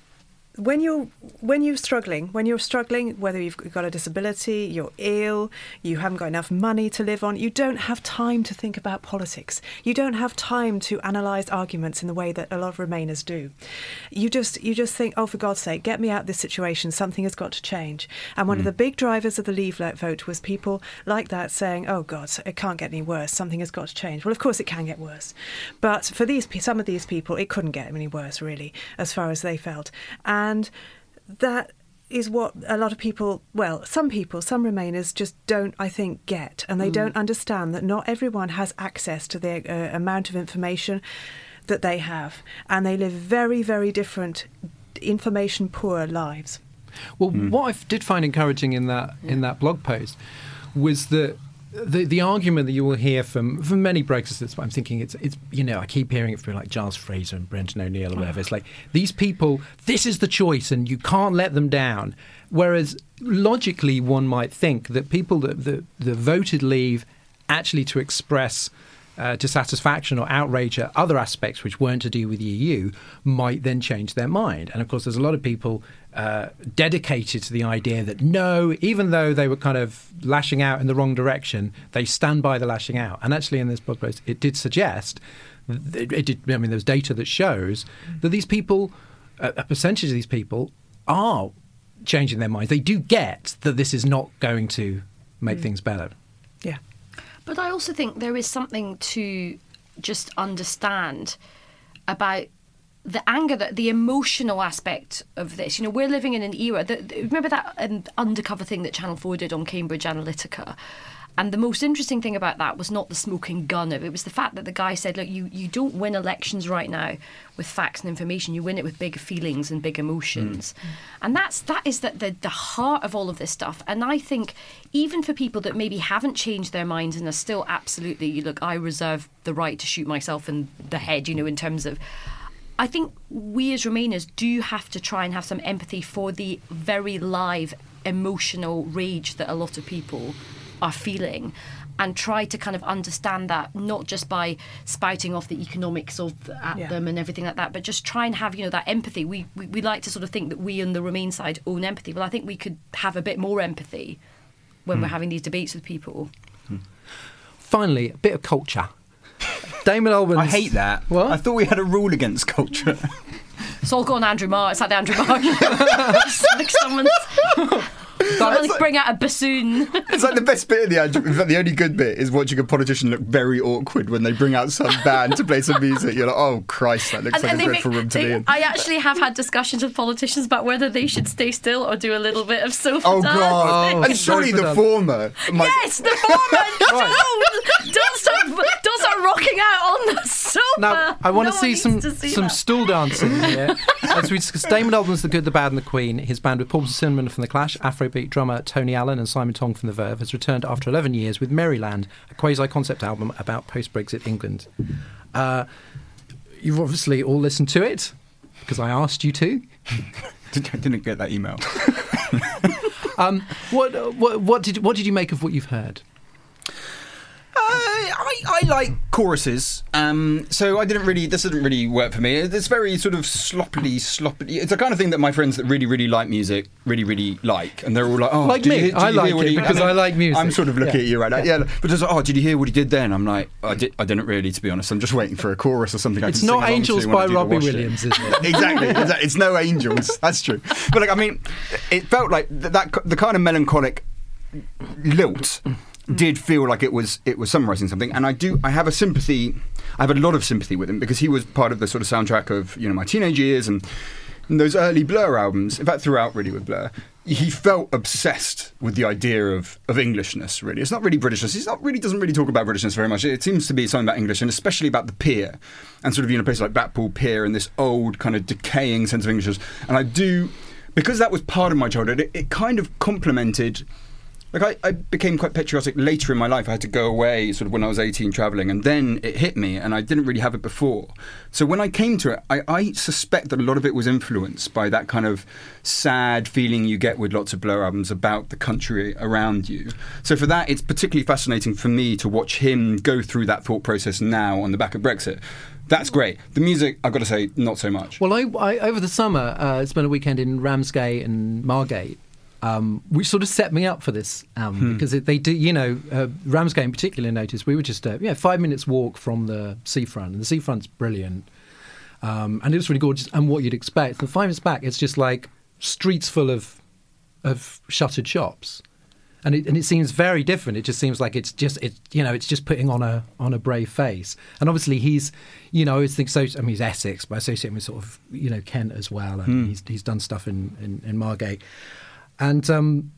when you're when you're struggling, when you're struggling, whether you've got a disability, you're ill, you haven't got enough money to live on, you don't have time to think about politics. You don't have time to analyse arguments in the way that a lot of Remainers do. You just you just think, oh, for God's sake, get me out of this situation. Something has got to change. And one mm. of the big drivers of the Leave vote was people like that saying, oh God, it can't get any worse. Something has got to change. Well, of course it can get worse, but for these some of these people, it couldn't get any worse, really, as far as they felt. And And that is what a lot of people, well, some people, some Remainers just don't, I think, get. And they mm. don't understand that not everyone has access to the uh, amount of information that they have. And they live very, very different, information-poor lives. Well, mm. what I did find encouraging in that yeah. in that blog post was that The the argument that you will hear from, from many Brexiteers, but I'm thinking it's, it's, you know, I keep hearing it from like Giles Fraser and Brendan O'Neill or whatever. It's like, these people, this is the choice and you can't let them down. Whereas logically one might think that people that, that, that voted Leave actually to express uh, dissatisfaction or outrage at other aspects which weren't to do with the E U might then change their mind. And of course there's a lot of people Uh, dedicated to the idea that no, even though they were kind of lashing out in the wrong direction, they stand by the lashing out. And actually in this blog post, it did suggest, it, it did, I mean, there's data that shows that these people, a, a percentage of these people are changing their minds. They do get that this is not going to make mm. things better. Yeah. But I also think there is something to just understand about the anger, that the emotional aspect of this. You know, we're living in an era that, remember that um, undercover thing that Channel four did on Cambridge Analytica? And the most interesting thing about that was not the smoking gun of it. It was the fact that the guy said, look, you, you don't win elections right now with facts and information. You win it with big feelings and big emotions. Mm. And that's, that is the, the, the heart of all of this stuff. And I think even for people that maybe haven't changed their minds and are still absolutely, look, I reserve the right to shoot myself in the head, you know, in terms of... I think we as Remainers do have to try and have some empathy for the very live, emotional rage that a lot of people are feeling, and try to kind of understand that, not just by spouting off the economics of at yeah. them and everything like that, but just try and have, you know, that empathy. We, we we like to sort of think that we on the Remain side own empathy. Well, I think we could have a bit more empathy when mm. we're having these debates with people. Mm. Finally, a bit of culture. Damon Albarn. I hate that. What? I thought we had a rule against culture. It's all gone Andrew Marr. It's like the Andrew Marr. It's like someone's... Someone like, bring out a bassoon. It's like the best bit of the Andrew. In fact, the only good bit is watching a politician look very awkward when they bring out some band to play some music. You're like, oh Christ, that looks and, like and a dreadful room to they, be in. I actually have had discussions with politicians about whether they should stay still or do a little bit of sofa Oh dance. God! Oh, and surely the former. My... Yes, the former. Don't, don't start, don't start rocking out on the sofa. Now, I want no to see some to see some that. stool dancing here. As we discuss, Damon Albarn's The Good, the Bad and the Queen. His band with Paul Cinnamon from The Clash, Afrobeat drummer Tony Allen and Simon Tong from The Verve has returned after eleven years with Maryland, a quasi-concept album about post-Brexit England. Uh, you've obviously all listened to it, because I asked you to. I didn't get that email. um, what, what, what, did, what did you make of what you've heard? Uh, I, I like choruses, um, so I didn't really. This didn't really work for me. It's very sort of sloppily, sloppily. It's the kind of thing that my friends that really, really like music really, really like, and they're all like, "Oh, like did me, you hear, did I you like hear what it he, because I like music." I'm sort of looking yeah. at you right now, yeah. yeah. But just, oh, did you hear what he did then? I'm like, I, did, I didn't really, to be honest. I'm just waiting for a chorus or something. I it's can not sing Angels to by when I do Robbie the washing. Williams, is it? exactly, exactly. It's no Angels. That's true. But like, I mean, it felt like that, that the kind of melancholic lilt did feel like it was it was summarising something, and I do I have a sympathy I have a lot of sympathy with him, because he was part of the sort of soundtrack of, you know, my teenage years and, and those early Blur albums. In fact, throughout really with Blur, he felt obsessed with the idea of, of Englishness. Really, it's not really Britishness. He's not really doesn't really talk about Britishness very much. It seems to be something about English, and especially about the pier, and sort of, you know, places like Blackpool Pier and this old kind of decaying sense of Englishness. And I do, because that was part of my childhood, it, it kind of complemented. Like I, I became quite patriotic later in my life. I had to go away sort of when I was eighteen travelling, and then it hit me, and I didn't really have it before. So when I came to it, I, I suspect that a lot of it was influenced by that kind of sad feeling you get with lots of Blur albums about the country around you. So for that, it's particularly fascinating for me to watch him go through that thought process now on the back of Brexit. That's great. The music, I've got to say, not so much. Well, I, I over the summer, uh, spent a weekend in Ramsgate and Margate. Um, which sort of set me up for this album, hmm. because it, they do, you know, uh, Ramsgate in particular noticed we were just, uh, yeah, five minutes walk from the seafront, and the seafront's brilliant, um, and it was really gorgeous, and what you'd expect. And five minutes back, it's just like streets full of of shuttered shops, and it and it seems very different. It just seems like it's just, it, you know, it's just putting on a on a brave face. And obviously he's, you know, I always think so. I mean, he's Essex, but I associate him with sort of, you know, Kent as well, and hmm. he's he's done stuff in in, in Margate. And um,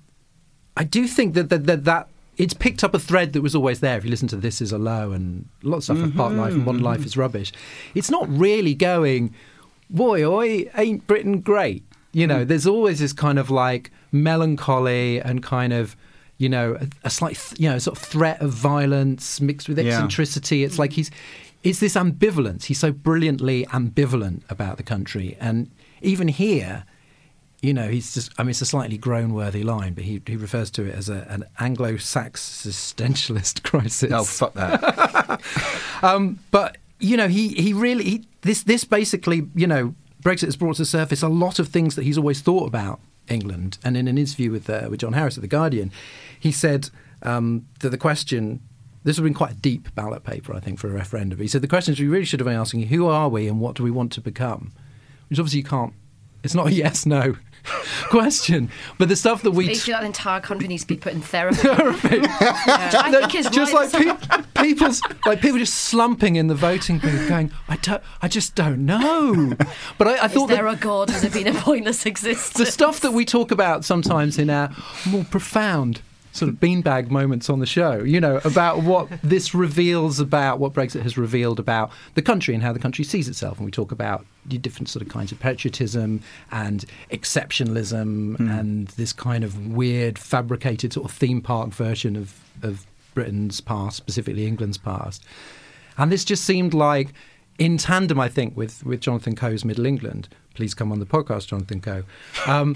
I do think that that, that that it's picked up a thread that was always there. If you listen to This Is a Low and a lot of stuff mm-hmm. of Part Life and Modern Life is Rubbish, it's not really going, boy, oi, ain't Britain great? You know, mm. there's always this kind of like melancholy and kind of, you know, a, a slight, you know, sort of threat of violence mixed with eccentricity. Yeah. It's like he's, it's this ambivalence. He's so brilliantly ambivalent about the country. And even here, you know, he's just, I mean, it's a slightly groan-worthy line, but he, he refers to it as a, an Anglo-Saxon existentialist crisis. Oh, fuck that. um, but, you know, he, he really, he, this this basically, you know, Brexit has brought to the surface a lot of things that he's always thought about England. And in an interview with uh, with John Harris at The Guardian, he said um, that the question, this would have been quite a deep ballot paper, I think, for a referendum. He said the questions we really should have been asking, who are we and what do we want to become? Which obviously you can't It's not a yes/no question. But the stuff that we They t- feel that entire country needs to be put in therapy. therapy, Yeah. I think it's just right. like pe- people's like people just slumping in the voting booth, going, "I don't, I just don't know." But I, I Is thought that there a God? Has it been a pointless existence? the stuff that we talk about sometimes in our more profound sort of beanbag moments on the show, you know, about what this reveals about what Brexit has revealed about the country and how the country sees itself. And we talk about the different sort of kinds of patriotism and exceptionalism Mm. and this kind of weird fabricated sort of theme park version of, of Britain's past, specifically England's past. And this just seemed like, in tandem, I think, with, with Jonathan Coe's Middle England. Please come on the podcast, Jonathan Coe. Um,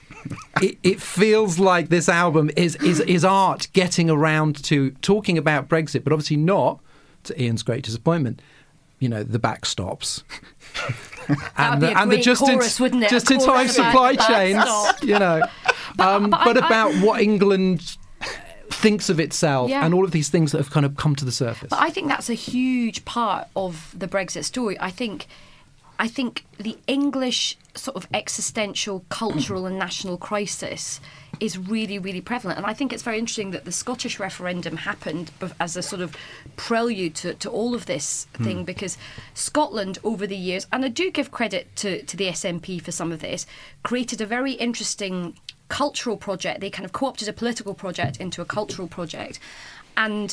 It, it feels like this album is, is is art getting around to talking about Brexit, but obviously not, to Ian's great disappointment, you know, the backstops. That'd be a great chorus, wouldn't it? Just A in time chorus about supply the chains, backstop. you know. Um, but but I- I- about what England thinks of itself Yeah. and all of these things that have kind of come to the surface. But I think that's a huge part of the Brexit story. I think, I think the English sort of existential, cultural, and national crisis is really, really prevalent. And I think it's very interesting that the Scottish referendum happened bef- as a sort of prelude to, to all of this thing, because Scotland over the years, and I do give credit to, to the S N P for some of this, created a very interesting cultural project. They kind of co-opted a political project into a cultural project. And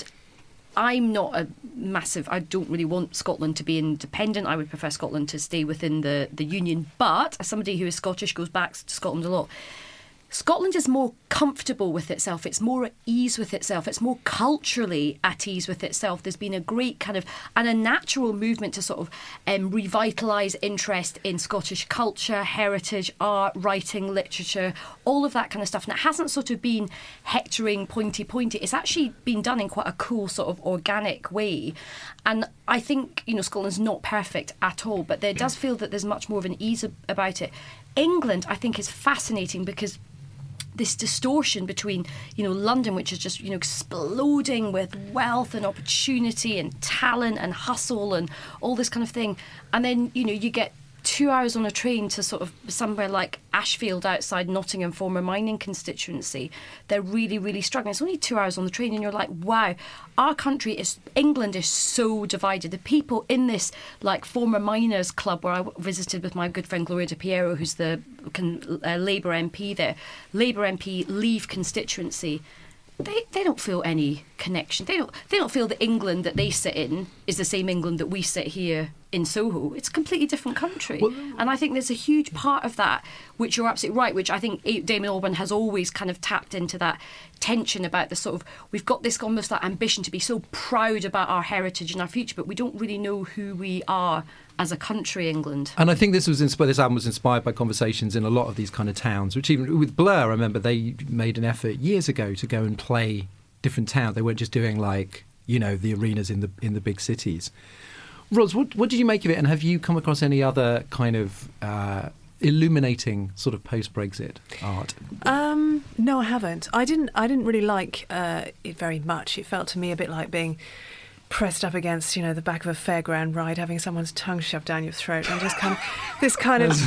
I'm not a massive, I don't really want Scotland to be independent. I would prefer Scotland to stay within the, the Union. But as somebody who is Scottish, goes back to Scotland a lot, Scotland is more comfortable with itself. It's more at ease with itself. It's more culturally at ease with itself. There's been a great kind of, and a natural movement to sort of um, revitalise interest in Scottish culture, heritage, art, writing, literature, all of that kind of stuff. And it hasn't sort of been hectoring, pointy, pointy. It's actually been done in quite a cool sort of organic way. And I think, you know, Scotland's not perfect at all, but there does feel that there's much more of an ease about it. England, I think, is fascinating because this distortion between, you know, London, which is just, you know, exploding with wealth and opportunity and talent and hustle and all this kind of thing. And then, you know, you get two hours on a train to sort of somewhere like Ashfield outside Nottingham, former mining constituency. They're really, really struggling. It's only two hours on the train and you're like, wow, our country is, England is so divided. The people in this like former miners club where I visited with my good friend Gloria De Piero, who's the can, uh, Labour M P there, Labour M P, Leave constituency, They they don't feel any connection. They don't they don't feel that England that they sit in is the same England that we sit here in Soho. It's a completely different country. Well, and I think there's a huge part of that, which you're absolutely right, which I think Damien Albarn has always kind of tapped into that tension about the sort of, we've got this almost that ambition to be so proud about our heritage and our future, but we don't really know who we are as a country, England. And I think this was inspired, this album was inspired by conversations in a lot of these kind of towns, which even with Blur, I remember they made an effort years ago to go and play different towns. They weren't just doing like, you know, the arenas in the in the big cities. Ros, what, what did you make of it? And have you come across any other kind of uh, illuminating sort of post-Brexit art? Um, no, I haven't. I didn't. I didn't really like uh, it very much. It felt to me a bit like being pressed up against, you know, the back of a fairground ride, having someone's tongue shoved down your throat, and just kind of this kind of.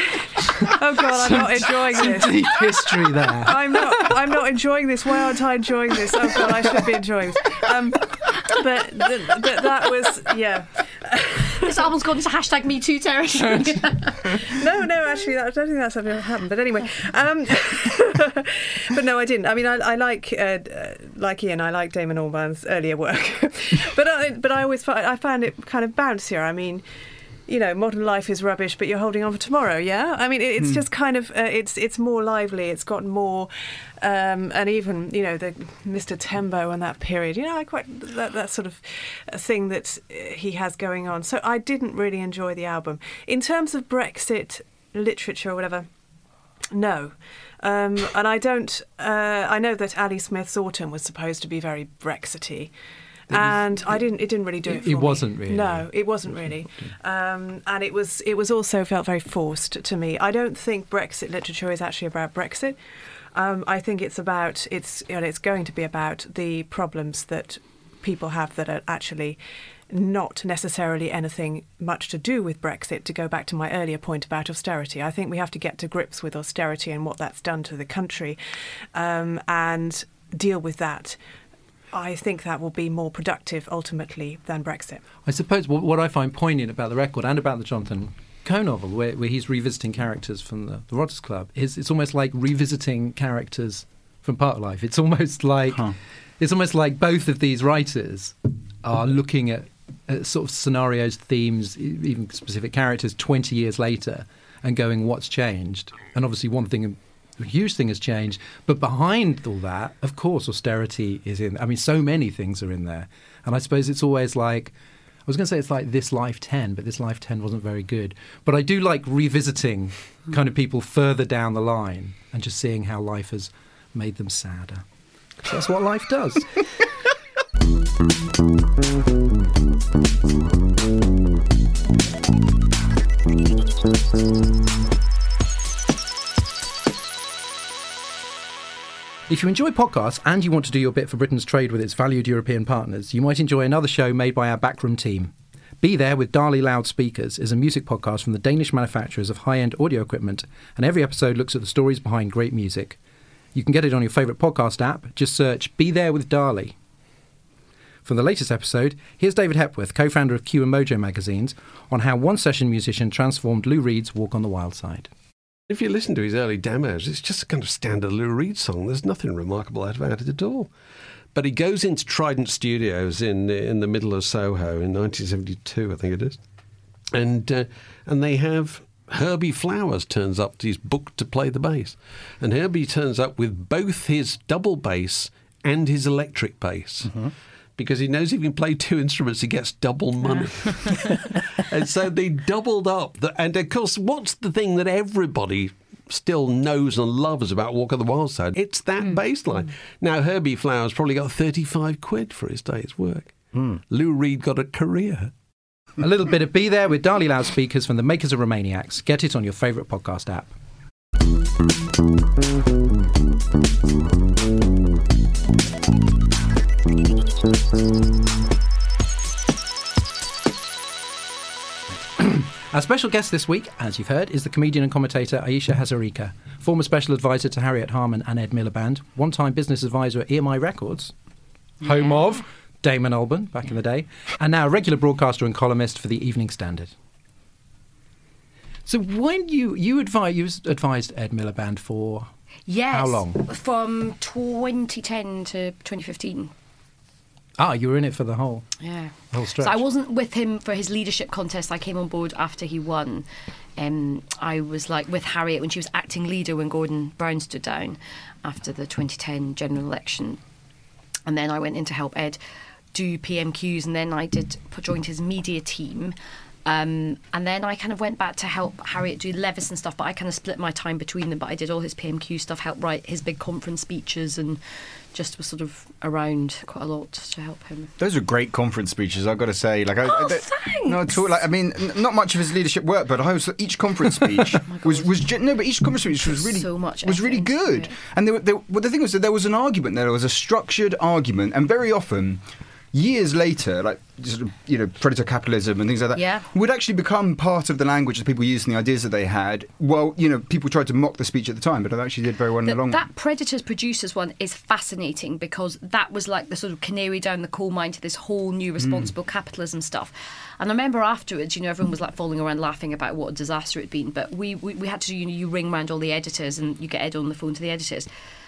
Oh God, I'm not enjoying this. Deep history there. I'm not. I'm not enjoying this. Why aren't I enjoying this? Oh God, I should be enjoying this. Um, but, th- but that was, yeah. This album's gone into hashtag Me Too territory. No, no, actually, I don't think that's ever happened. But anyway, um, but no, I didn't. I mean, I, I like, uh, like Ian, I like Damon Albarn's earlier work, but I, but I always find, I found it kind of bouncier. I mean, you know, modern life is rubbish, but you're holding on for tomorrow. Yeah, I mean, it, it's mm. just kind of, uh, it's it's more lively. It's got more, um, and even, you know, the Mister Tembo and that period. You know, I quite that that sort of thing that he has going on. So I didn't really enjoy the album in terms of Brexit literature or whatever. No. Um, and I don't. Uh, I know that Ali Smith's Autumn was supposed to be very Brexity. And I didn't. It didn't really do it. It, for it me. wasn't really. No, it wasn't really. Um, and it was. It was also felt very forced to me. I don't think Brexit literature is actually about Brexit. Um, I think it's about. It's. You know, it's going to be about the problems that people have that are actually not necessarily anything much to do with Brexit, to go back to my earlier point about austerity. I think we have to get to grips with austerity and what that's done to the country, um, and deal with that. I think that will be more productive ultimately than Brexit. I suppose what, what I find poignant about the record and about the Jonathan Coe novel, where, where he's revisiting characters from the, the Rotters Club, is it's almost like revisiting characters from Part of Life. It's almost like huh. it's almost like both of these writers are looking at, at sort of scenarios, themes, even specific characters twenty years later, and going, what's changed? And obviously, one thing. A huge thing has changed, but behind all that, of course, austerity is in. I mean, so many things are in there, and I suppose it's always like I was going to say it's like This Life ten, but This Life ten wasn't very good. But I do like revisiting kind of people further down the line and just seeing how life has made them sadder. That's what life does. If you enjoy podcasts and you want to do your bit for Britain's trade with its valued European partners, you might enjoy another show made by our backroom team. Be There with Dali Loudspeakers is a music podcast from the Danish manufacturers of high-end audio equipment, and every episode looks at the stories behind great music. You can get it on your favourite podcast app. Just search Be There with Dali. From the latest episode, here's David Hepworth, co-founder of Q and Mojo magazines, on how one session musician transformed Lou Reed's Walk on the Wild Side. If you listen to his early demos, it's just a kind of standard Lou Reed song. There's nothing remarkable about it at all. But he goes into Trident Studios in in the middle of Soho in nineteen seventy-two, I think it is. And uh, and they have Herbie Flowers turns up. He's booked to play the bass. And Herbie turns up with both his double bass and his electric bass. Mm-hmm. Because he knows if he can play two instruments, he gets double money. And so they doubled up. The, and, of course, what's the thing that everybody still knows and loves about Walk on the Wild Side? It's that mm. bass line. Mm. Now, Herbie Flowers probably got thirty-five quid for his day's work. Mm. Lou Reed got a career. A little bit of Be There with Dali Loudspeakers from the makers of Romaniacs. Get it on your favourite podcast app. Our special guest this week, as you've heard, is the comedian and commentator Ayesha Hazarika, former special advisor to Harriet Harman and Ed Miliband, one-time business advisor at E M I Records, yeah. home of Damon Albarn back in the day, and now a regular broadcaster and columnist for the Evening Standard. So when you you advised you advised Ed Miliband for yes, how long? From twenty ten to twenty fifteen. Ah, you were in it for the whole, yeah. the whole stretch. So I wasn't with him for his leadership contest. I came on board after he won. Um, I was like with Harriet when she was acting leader when Gordon Brown stood down after the twenty ten general election. And then I went in to help Ed do P M Qs, and then I did joined his media team. Um, and then I kind of went back to help Harriet do Levis and stuff, but I kind of split my time between them. But I did all his P M Q stuff, helped write his big conference speeches, and just was sort of around quite a lot to help him. Those are great conference speeches, I've got to say. Like, I, oh, I, thanks! No, at all. Like, I mean, n- not much of his leadership work, but I was, each conference speech oh was was ju- no, but each conference speech was really so much was really good. And there, there, well, the thing was that there was an argument there. There was a structured argument, and very often, years later, like sort of, you know, predator capitalism and things like that, yeah. would actually become part of the language that people used and the ideas that they had. Well, you know, people tried to mock the speech at the time, but it actually did very well in the, the long run. That Predators Producers one is fascinating because that was like the sort of canary down the coal mine to this whole new responsible mm. capitalism stuff. And I remember afterwards, you know, everyone was like falling around laughing about what a disaster it had been. But we, we, we had to, you know, you ring round all the editors and you get Ed on the phone to the editors.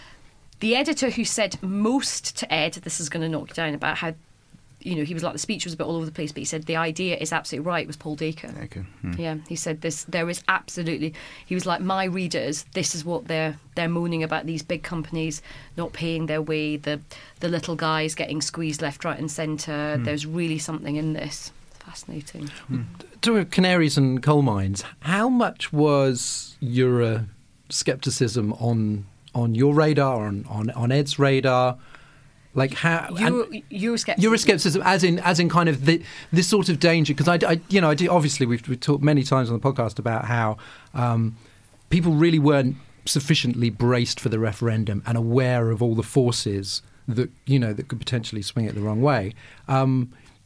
The editor who said most to Ed, this is going to knock you down, about how, you know, he was like, the speech was a bit all over the place, but he said the idea is absolutely right, was Paul Dacre. Dacre. Hmm. Yeah, he said this, there is absolutely, he was like, my readers, this is what they're they're moaning about, these big companies not paying their way, the the little guys getting squeezed left, right and centre. Hmm. There's really something in this. Fascinating. Hmm. To canaries and coal mines, how much was your scepticism on on your radar, on, on, on Ed's radar? Like how Euro, Euroscepticism. Euroscepticism, as in as in kind of the, this sort of danger, because I, I, you know, I do, obviously we've, we've talked many times on the podcast about how um, people really weren't sufficiently braced for the referendum and aware of all the forces that, you know, that could potentially swing it the wrong way. Um,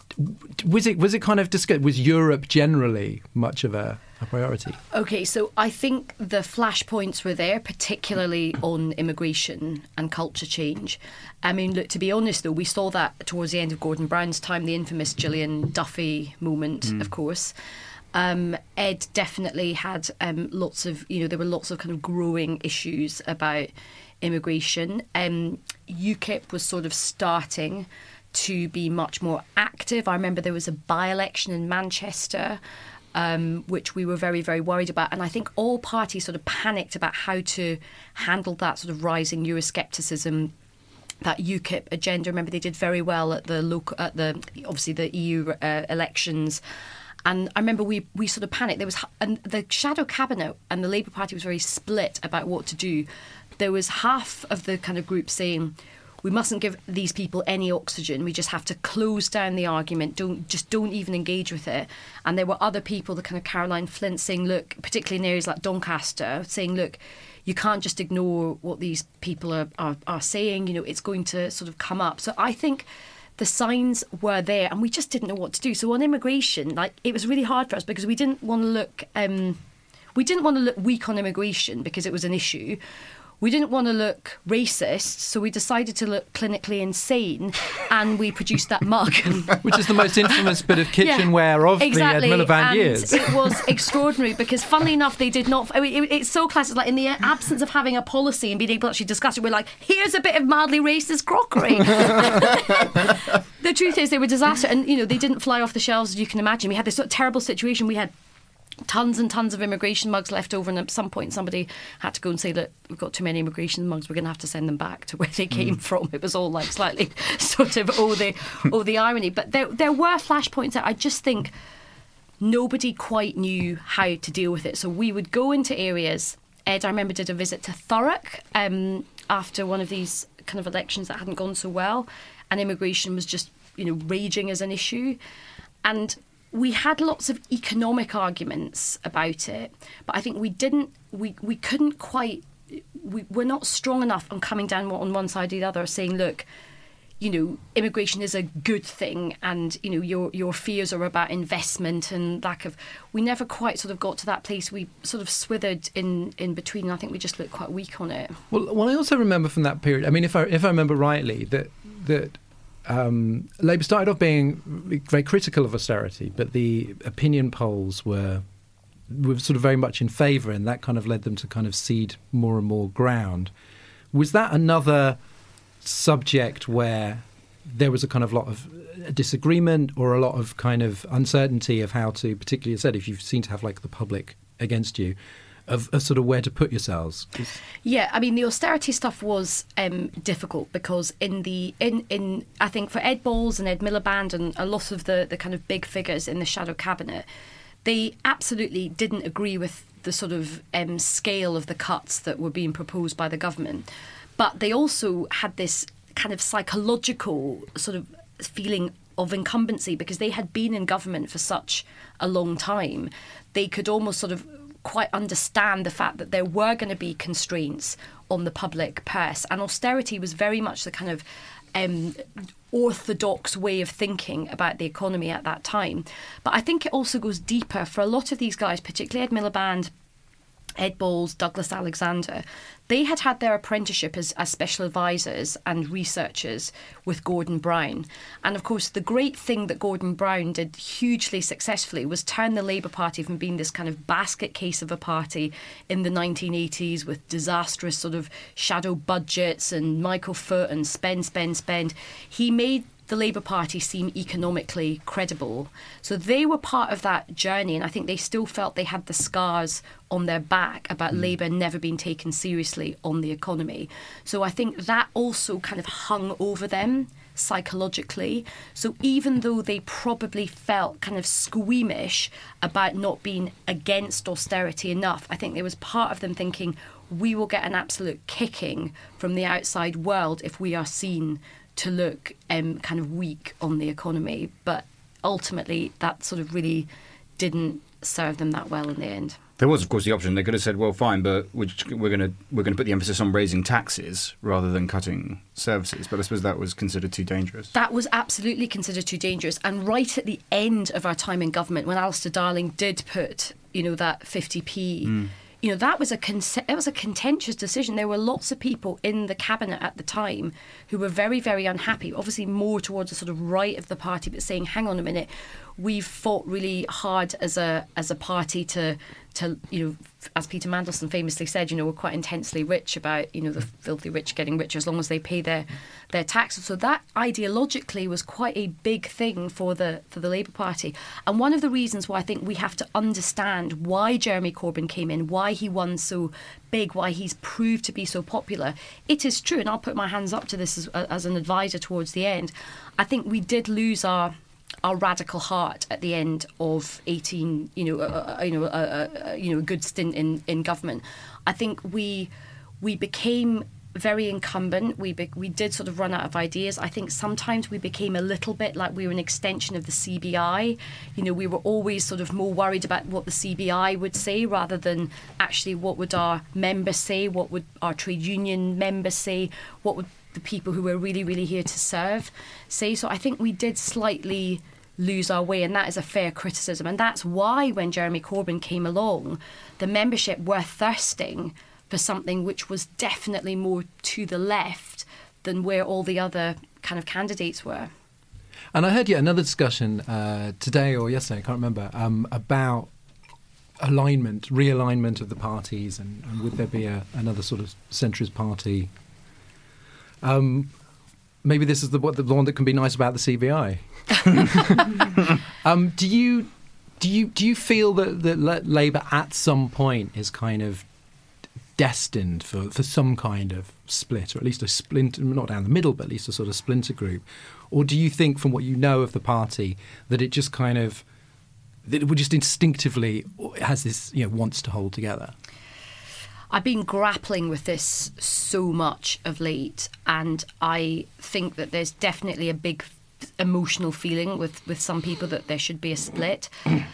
Was it was it kind of discussed? Was Europe generally much of a, a priority? Okay, so I think the flashpoints were there, particularly on immigration and culture change. I mean, look, to be honest, though, we saw that towards the end of Gordon Brown's time, the infamous Gillian Duffy moment, mm. of course. Um, Ed definitely had um, lots of, you know, there were lots of kind of growing issues about immigration. Um, UKIP was sort of starting to be much more active. I remember there was a by-election in Manchester, um, which we were very, very worried about. And I think all parties sort of panicked about how to handle that sort of rising Euroscepticism, that UKIP agenda. Remember, they did very well at the local, at the obviously the E U uh, elections. And I remember we, we sort of panicked. There was and the shadow cabinet and the Labour Party was very split about what to do. There was half of the kind of group saying, we mustn't give these people any oxygen. We just have to close down the argument. Don't just don't even engage with it. And there were other people, the kind of Caroline Flint, saying, look, particularly in areas like Doncaster, saying, look, you can't just ignore what these people are, are, are saying. You know, it's going to sort of come up. So I think the signs were there, and we just didn't know what to do. So on immigration, like it was really hard for us because we didn't want to look, um, we didn't want to look weak on immigration because it was an issue. We didn't want to look racist, so we decided to look clinically insane, and we produced that mug. Which is the most infamous bit of kitchenware yeah, of exactly. the Ed Miliband and years. It was extraordinary because, funnily enough, they did not... I mean, it, it's so classic, like in the absence of having a policy and being able to actually discuss it, we're like, here's a bit of mildly racist crockery. The truth is, they were a disaster, and, you know, they didn't fly off the shelves, as you can imagine. We had this sort of terrible situation. We had tons and tons of immigration mugs left over, and at some point somebody had to go and say, look, we've got too many immigration mugs, we're going to have to send them back to where they came mm. from. It was all like slightly sort of all the all the irony, but there there were flashpoints that I just think nobody quite knew how to deal with it. So we would go into areas. Ed, I remember, did a visit to Thurrock um, after one of these kind of elections that hadn't gone so well, and immigration was just, you know, raging as an issue, and we had lots of economic arguments about it, but I think we didn't, we, we couldn't quite, we, we're not strong enough on coming down on one side or the other, saying, look, you know, immigration is a good thing, and, you know, your your fears are about investment and lack of, we never quite sort of got to that place. We sort of swithered in, in between, and I think we just looked quite weak on it. Well, well, I also remember from that period, I mean, if I, if I remember rightly, that, that, Um, Labour started off being very critical of austerity, but the opinion polls were were sort of very much in favour, and that kind of led them to kind of cede more and more ground. Was that another subject where there was a kind of lot of disagreement or a lot of kind of uncertainty of how to, particularly, as I said, if you seem to have like the public against you, Of, of sort of where to put yourselves? Yeah, I mean, the austerity stuff was um, difficult because in the in, in I think for Ed Balls and Ed Miliband and a lot of the, the kind of big figures in the shadow cabinet, they absolutely didn't agree with the sort of um, scale of the cuts that were being proposed by the government. But they also had this kind of psychological sort of feeling of incumbency because they had been in government for such a long time. They could almost sort of quite understand the fact that there were going to be constraints on the public purse, and austerity was very much the kind of um, orthodox way of thinking about the economy at that time. But I think it also goes deeper for a lot of these guys, particularly Ed Miliband, Ed Balls, Douglas Alexander. They had had their apprenticeship as, as special advisors and researchers with Gordon Brown. And of course, the great thing that Gordon Brown did hugely successfully was turn the Labour Party from being this kind of basket case of a party in the nineteen eighties with disastrous sort of shadow budgets and Michael Foot and spend, spend, spend. He made the Labour Party seem economically credible. So they were part of that journey, and I think they still felt they had the scars on their back about mm. Labour never being taken seriously on the economy. So I think that also kind of hung over them psychologically. So even though they probably felt kind of squeamish about not being against austerity enough, I think there was part of them thinking, we will get an absolute kicking from the outside world if we are seen to look um, kind of weak on the economy. But ultimately, that sort of really didn't serve them that well in the end. There was, of course, the option. They could have said, "Well, fine, but we're going to we're going to put the emphasis on raising taxes rather than cutting services." But I suppose that was considered too dangerous. That was absolutely considered too dangerous. And right at the end of our time in government, when Alistair Darling did put, you know, that fifty p. Mm. You know, that was a con- it was a contentious decision. There were lots of people in the cabinet at the time who were very, very unhappy, obviously more towards the sort of right of the party, but saying, hang on a minute, we've fought really hard as a as a party to, to you know, as Peter Mandelson famously said, you know, we're quite intensely rich about, you know, the filthy rich getting richer as long as they pay their, their taxes. So that ideologically was quite a big thing for the for the Labour Party. And one of the reasons why I think we have to understand why Jeremy Corbyn came in, why he won so big, why he's proved to be so popular. It is true, and I'll put my hands up to this as, as an advisor towards the end. I think we did lose our our radical heart at the end of eighteen, you know, uh, you know, uh, uh, you know, a good stint in, in government. I think we we became very incumbent. We be, we did sort of run out of ideas. I think sometimes we became a little bit like we were an extension of the C B I. You know, we were always sort of more worried about what the C B I would say rather than actually what would our members say, what would our trade union members say, what would the people who were really, really here to serve say. So I think we did slightly lose our way, and that is a fair criticism. And that's why when Jeremy Corbyn came along, the membership were thirsting for something which was definitely more to the left than where all the other kind of candidates were. And I heard yet another discussion uh, today or yesterday, I can't remember, um, about alignment, realignment of the parties, and, and would there be a, another sort of centrist party? Um, maybe this is the, the one that can be nice about the C B I. um, do you do you do you feel that, that Labour at some point is kind of destined for, for some kind of split, or at least a splinter, not down the middle, but at least a sort of splinter group? Or do you think, from what you know of the party, that it just kind of, that it would just instinctively has this, you know, wants to hold together? I've been grappling with this so much of late, and I think that there's definitely a big emotional feeling with, with some people that there should be a split.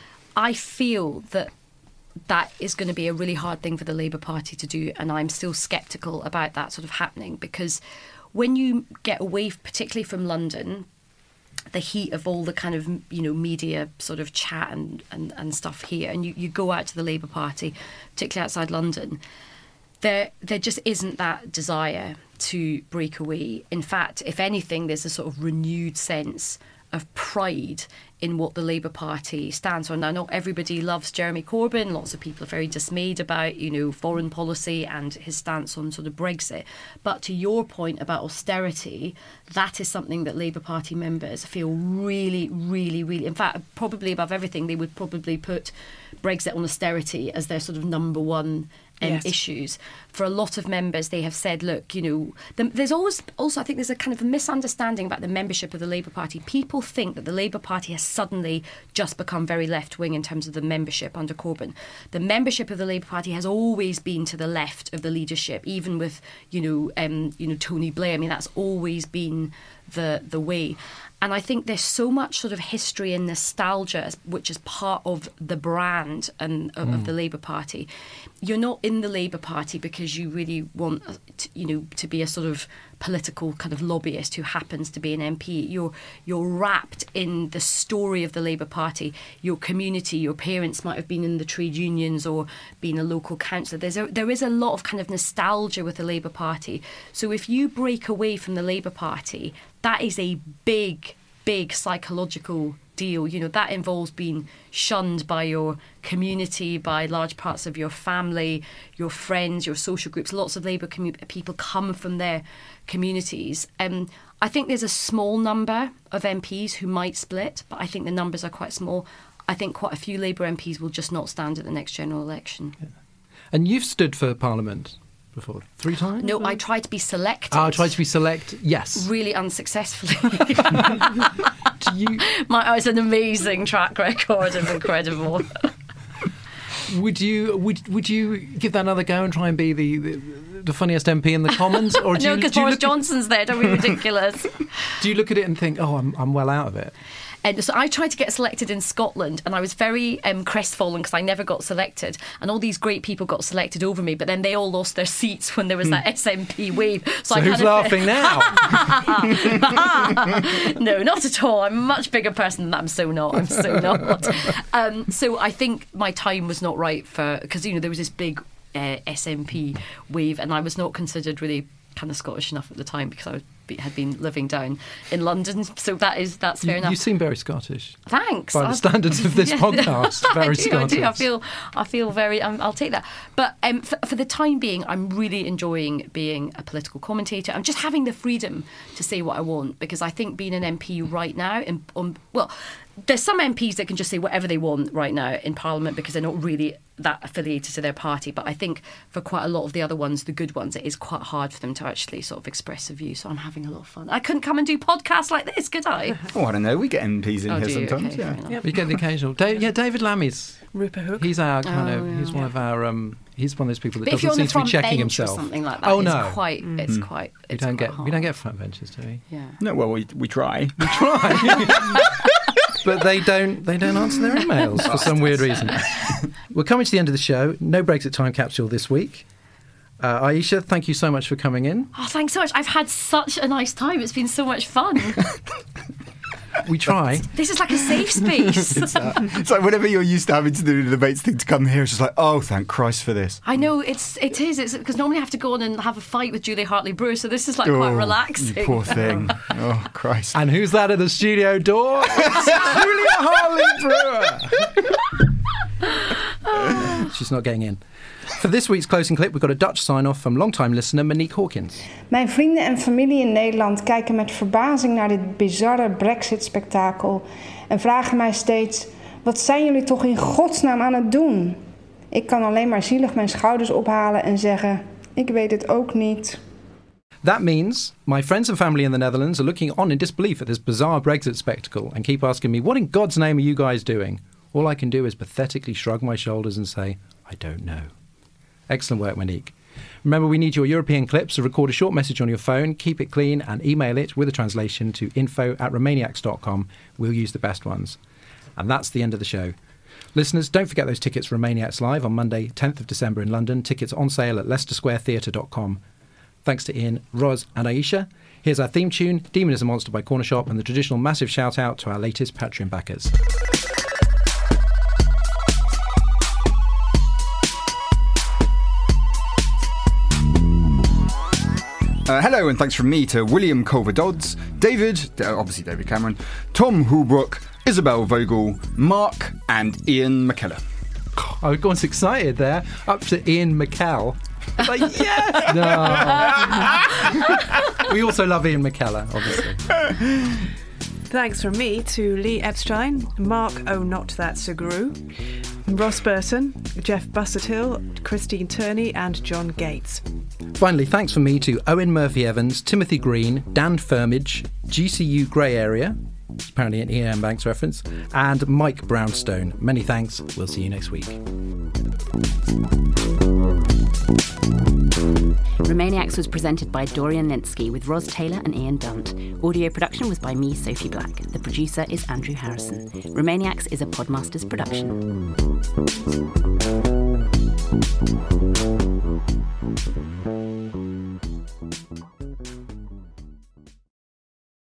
I feel that that is going to be a really hard thing for the Labour Party to do, and I'm still sceptical about that sort of happening, because when you get away, particularly from London, the heat of all the kind of, you know, media sort of chat and, and, and stuff here, and you, you go out to the Labour Party, particularly outside London, there there just isn't that desire to break away. In fact, if anything, there's a sort of renewed sense of pride in what the Labour Party stands for. Now, not everybody loves Jeremy Corbyn. Lots of people are very dismayed about, you know, foreign policy and his stance on sort of Brexit. But to your point about austerity, that is something that Labour Party members feel really, really, really... In fact, probably above everything, they would probably put Brexit on austerity as their sort of number one Um, yes. issues. For a lot of members, they have said, look, you know, the, there's always also, I think there's a kind of a misunderstanding about the membership of the Labour Party. People think that the Labour Party has suddenly just become very left-wing in terms of the membership under Corbyn. The membership of the Labour Party has always been to the left of the leadership, even with, you know, um, you know, Tony Blair. I mean, that's always been the the way. And I think there's so much sort of history and nostalgia, which is part of the brand and of, mm. of the Labour Party. You're not in the Labour Party because you really want, to, you know, to be a sort of political kind of lobbyist who happens to be an M P. You're you're wrapped in the story of the Labour Party. Your community, your parents might have been in the trade unions or been a local councillor. There's a, there is a lot of kind of nostalgia with the Labour Party. So if you break away from the Labour Party, that is a big, big psychological deal. You know, that involves being shunned by your community, by large parts of your family, your friends, your social groups. Lots of Labour commu- people come from their communities. Um, I think there's a small number of M Ps who might split, but I think the numbers are quite small. I think quite a few Labour M Ps will just not stand at the next general election. Yeah. And you've stood for Parliament before, three times? No, I tried to be selected. Oh, I tried to be select, yes. Really unsuccessfully. Do you... My, oh, it's an amazing track record of incredible. Would you would would you give that another go and try and be the the, the funniest M P in the Commons? Or do no, you, because do you Boris look Johnson's at, there. Don't be ridiculous. Do you look at it and think, oh, I'm I'm well out of it? And so I tried to get selected in Scotland, and I was very um, crestfallen because I never got selected. And all these great people got selected over me, but then they all lost their seats when there was that S N P wave. So I who's kind of, laughing now? No, not at all. I'm a much bigger person than that. I'm so not. I'm so not. Um, so I think my time was not right for, because, you know, there was this big uh, S N P wave, and I was not considered really kind of Scottish enough at the time because I was, had been living down in London. So that is that's fair you, enough. You seem very Scottish. Thanks. By the I've, standards of this yeah, podcast, very I do, Scottish. I do. I feel, I feel very. Um, I'll take that. But um, for, for the time being, I'm really enjoying being a political commentator. I'm just having the freedom to say what I want, because I think being an M P right now, in, um, well, there's some M Ps that can just say whatever they want right now in Parliament because they're not really that affiliated to their party. But I think for quite a lot of the other ones, the good ones, it is quite hard for them to actually sort of express a view. So I'm having a lot of fun. I couldn't come and do podcasts like this, could I? Oh, I don't know. We get M Ps in Oh, here do you? sometimes. Okay, yeah. fair enough. Yep. We get the occasional. Da- yeah, David Lammy's. Rupert Hook. He's our kind Oh, of. yeah. He's one of our. Um, he's one of those people that But if you're doesn't on seem the to be front checking bench himself. or something like that, Oh it's no, quite, it's quite. we It's don't quite get hard. we don't get front benches, do we? Yeah. No, well, we we try. We try. But they don't they don't answer their emails for some weird reason. We're coming to the end of the show. No Brexit time capsule this week. Uh, Aisha, thank you so much for coming in. Oh, thanks so much. I've had such a nice time. It's been so much fun. We try. This is like a safe space. It's, uh, it's like whenever you're used to having to do the debates thing to come here, it's just like, oh, thank Christ for this. I know it's it is. It's because normally I have to go on and have a fight with Julie Hartley-Brewer, so this is like quite Oh, relaxing. You poor thing. Oh, Christ. And who's that at the studio door? It's Julia Hartley-Brewer. She's not getting in. For this week's closing clip, we've got a Dutch sign-off from long-time listener Monique Hawkins. Mijn vrienden en familie in Nederland kijken met verbazing naar dit bizarre Brexit-spektakel en vragen mij steeds: wat zijn jullie toch in godsnaam aan het doen? Ik kan alleen maar zielig mijn schouders ophalen en zeggen: ik weet het ook niet. That means my friends and family in the Netherlands are looking on in disbelief at this bizarre Brexit spectacle and keep asking me, what in God's name are you guys doing? All I can do is pathetically shrug my shoulders and say, I don't know. Excellent work, Monique. Remember, we need your European clips, so record a short message on your phone, keep it clean, and email it with a translation to info at romaniacs dot com. We'll use the best ones. And that's the end of the show. Listeners, don't forget those tickets for Romaniacs Live on Monday, tenth of December in London. Tickets on sale at leicester square theatre dot com. Thanks to Ian, Roz and Aisha. Here's our theme tune, Demon is a Monster by Corner Shop, and the traditional massive shout out to our latest Patreon backers. Uh, hello and thanks from me to William Culver-Dodds, David, uh, obviously David Cameron, Tom Hulbrook, Isabel Vogel, Mark and Ian McKellar. I was going excited there, up to Ian McKell. Like, yeah! No. We also love Ian McKellar, obviously. Thanks from me to Lee Epstein, Mark Oh Not That Segru, Ross Burton, Jeff Bussettill, Christine Turney and John Gates. Finally, thanks from me to Owen Murphy-Evans, Timothy Green, Dan Firmage, G C U Grey Area, apparently an Ian Banks reference, and Mike Brownstone. Many thanks. We'll see you next week. Romaniacs was presented by Dorian Linsky with Ros Taylor and Ian Dunt. Audio production was by me, Sophie Black. The producer is Andrew Harrison. Romaniacs is a Podmasters production.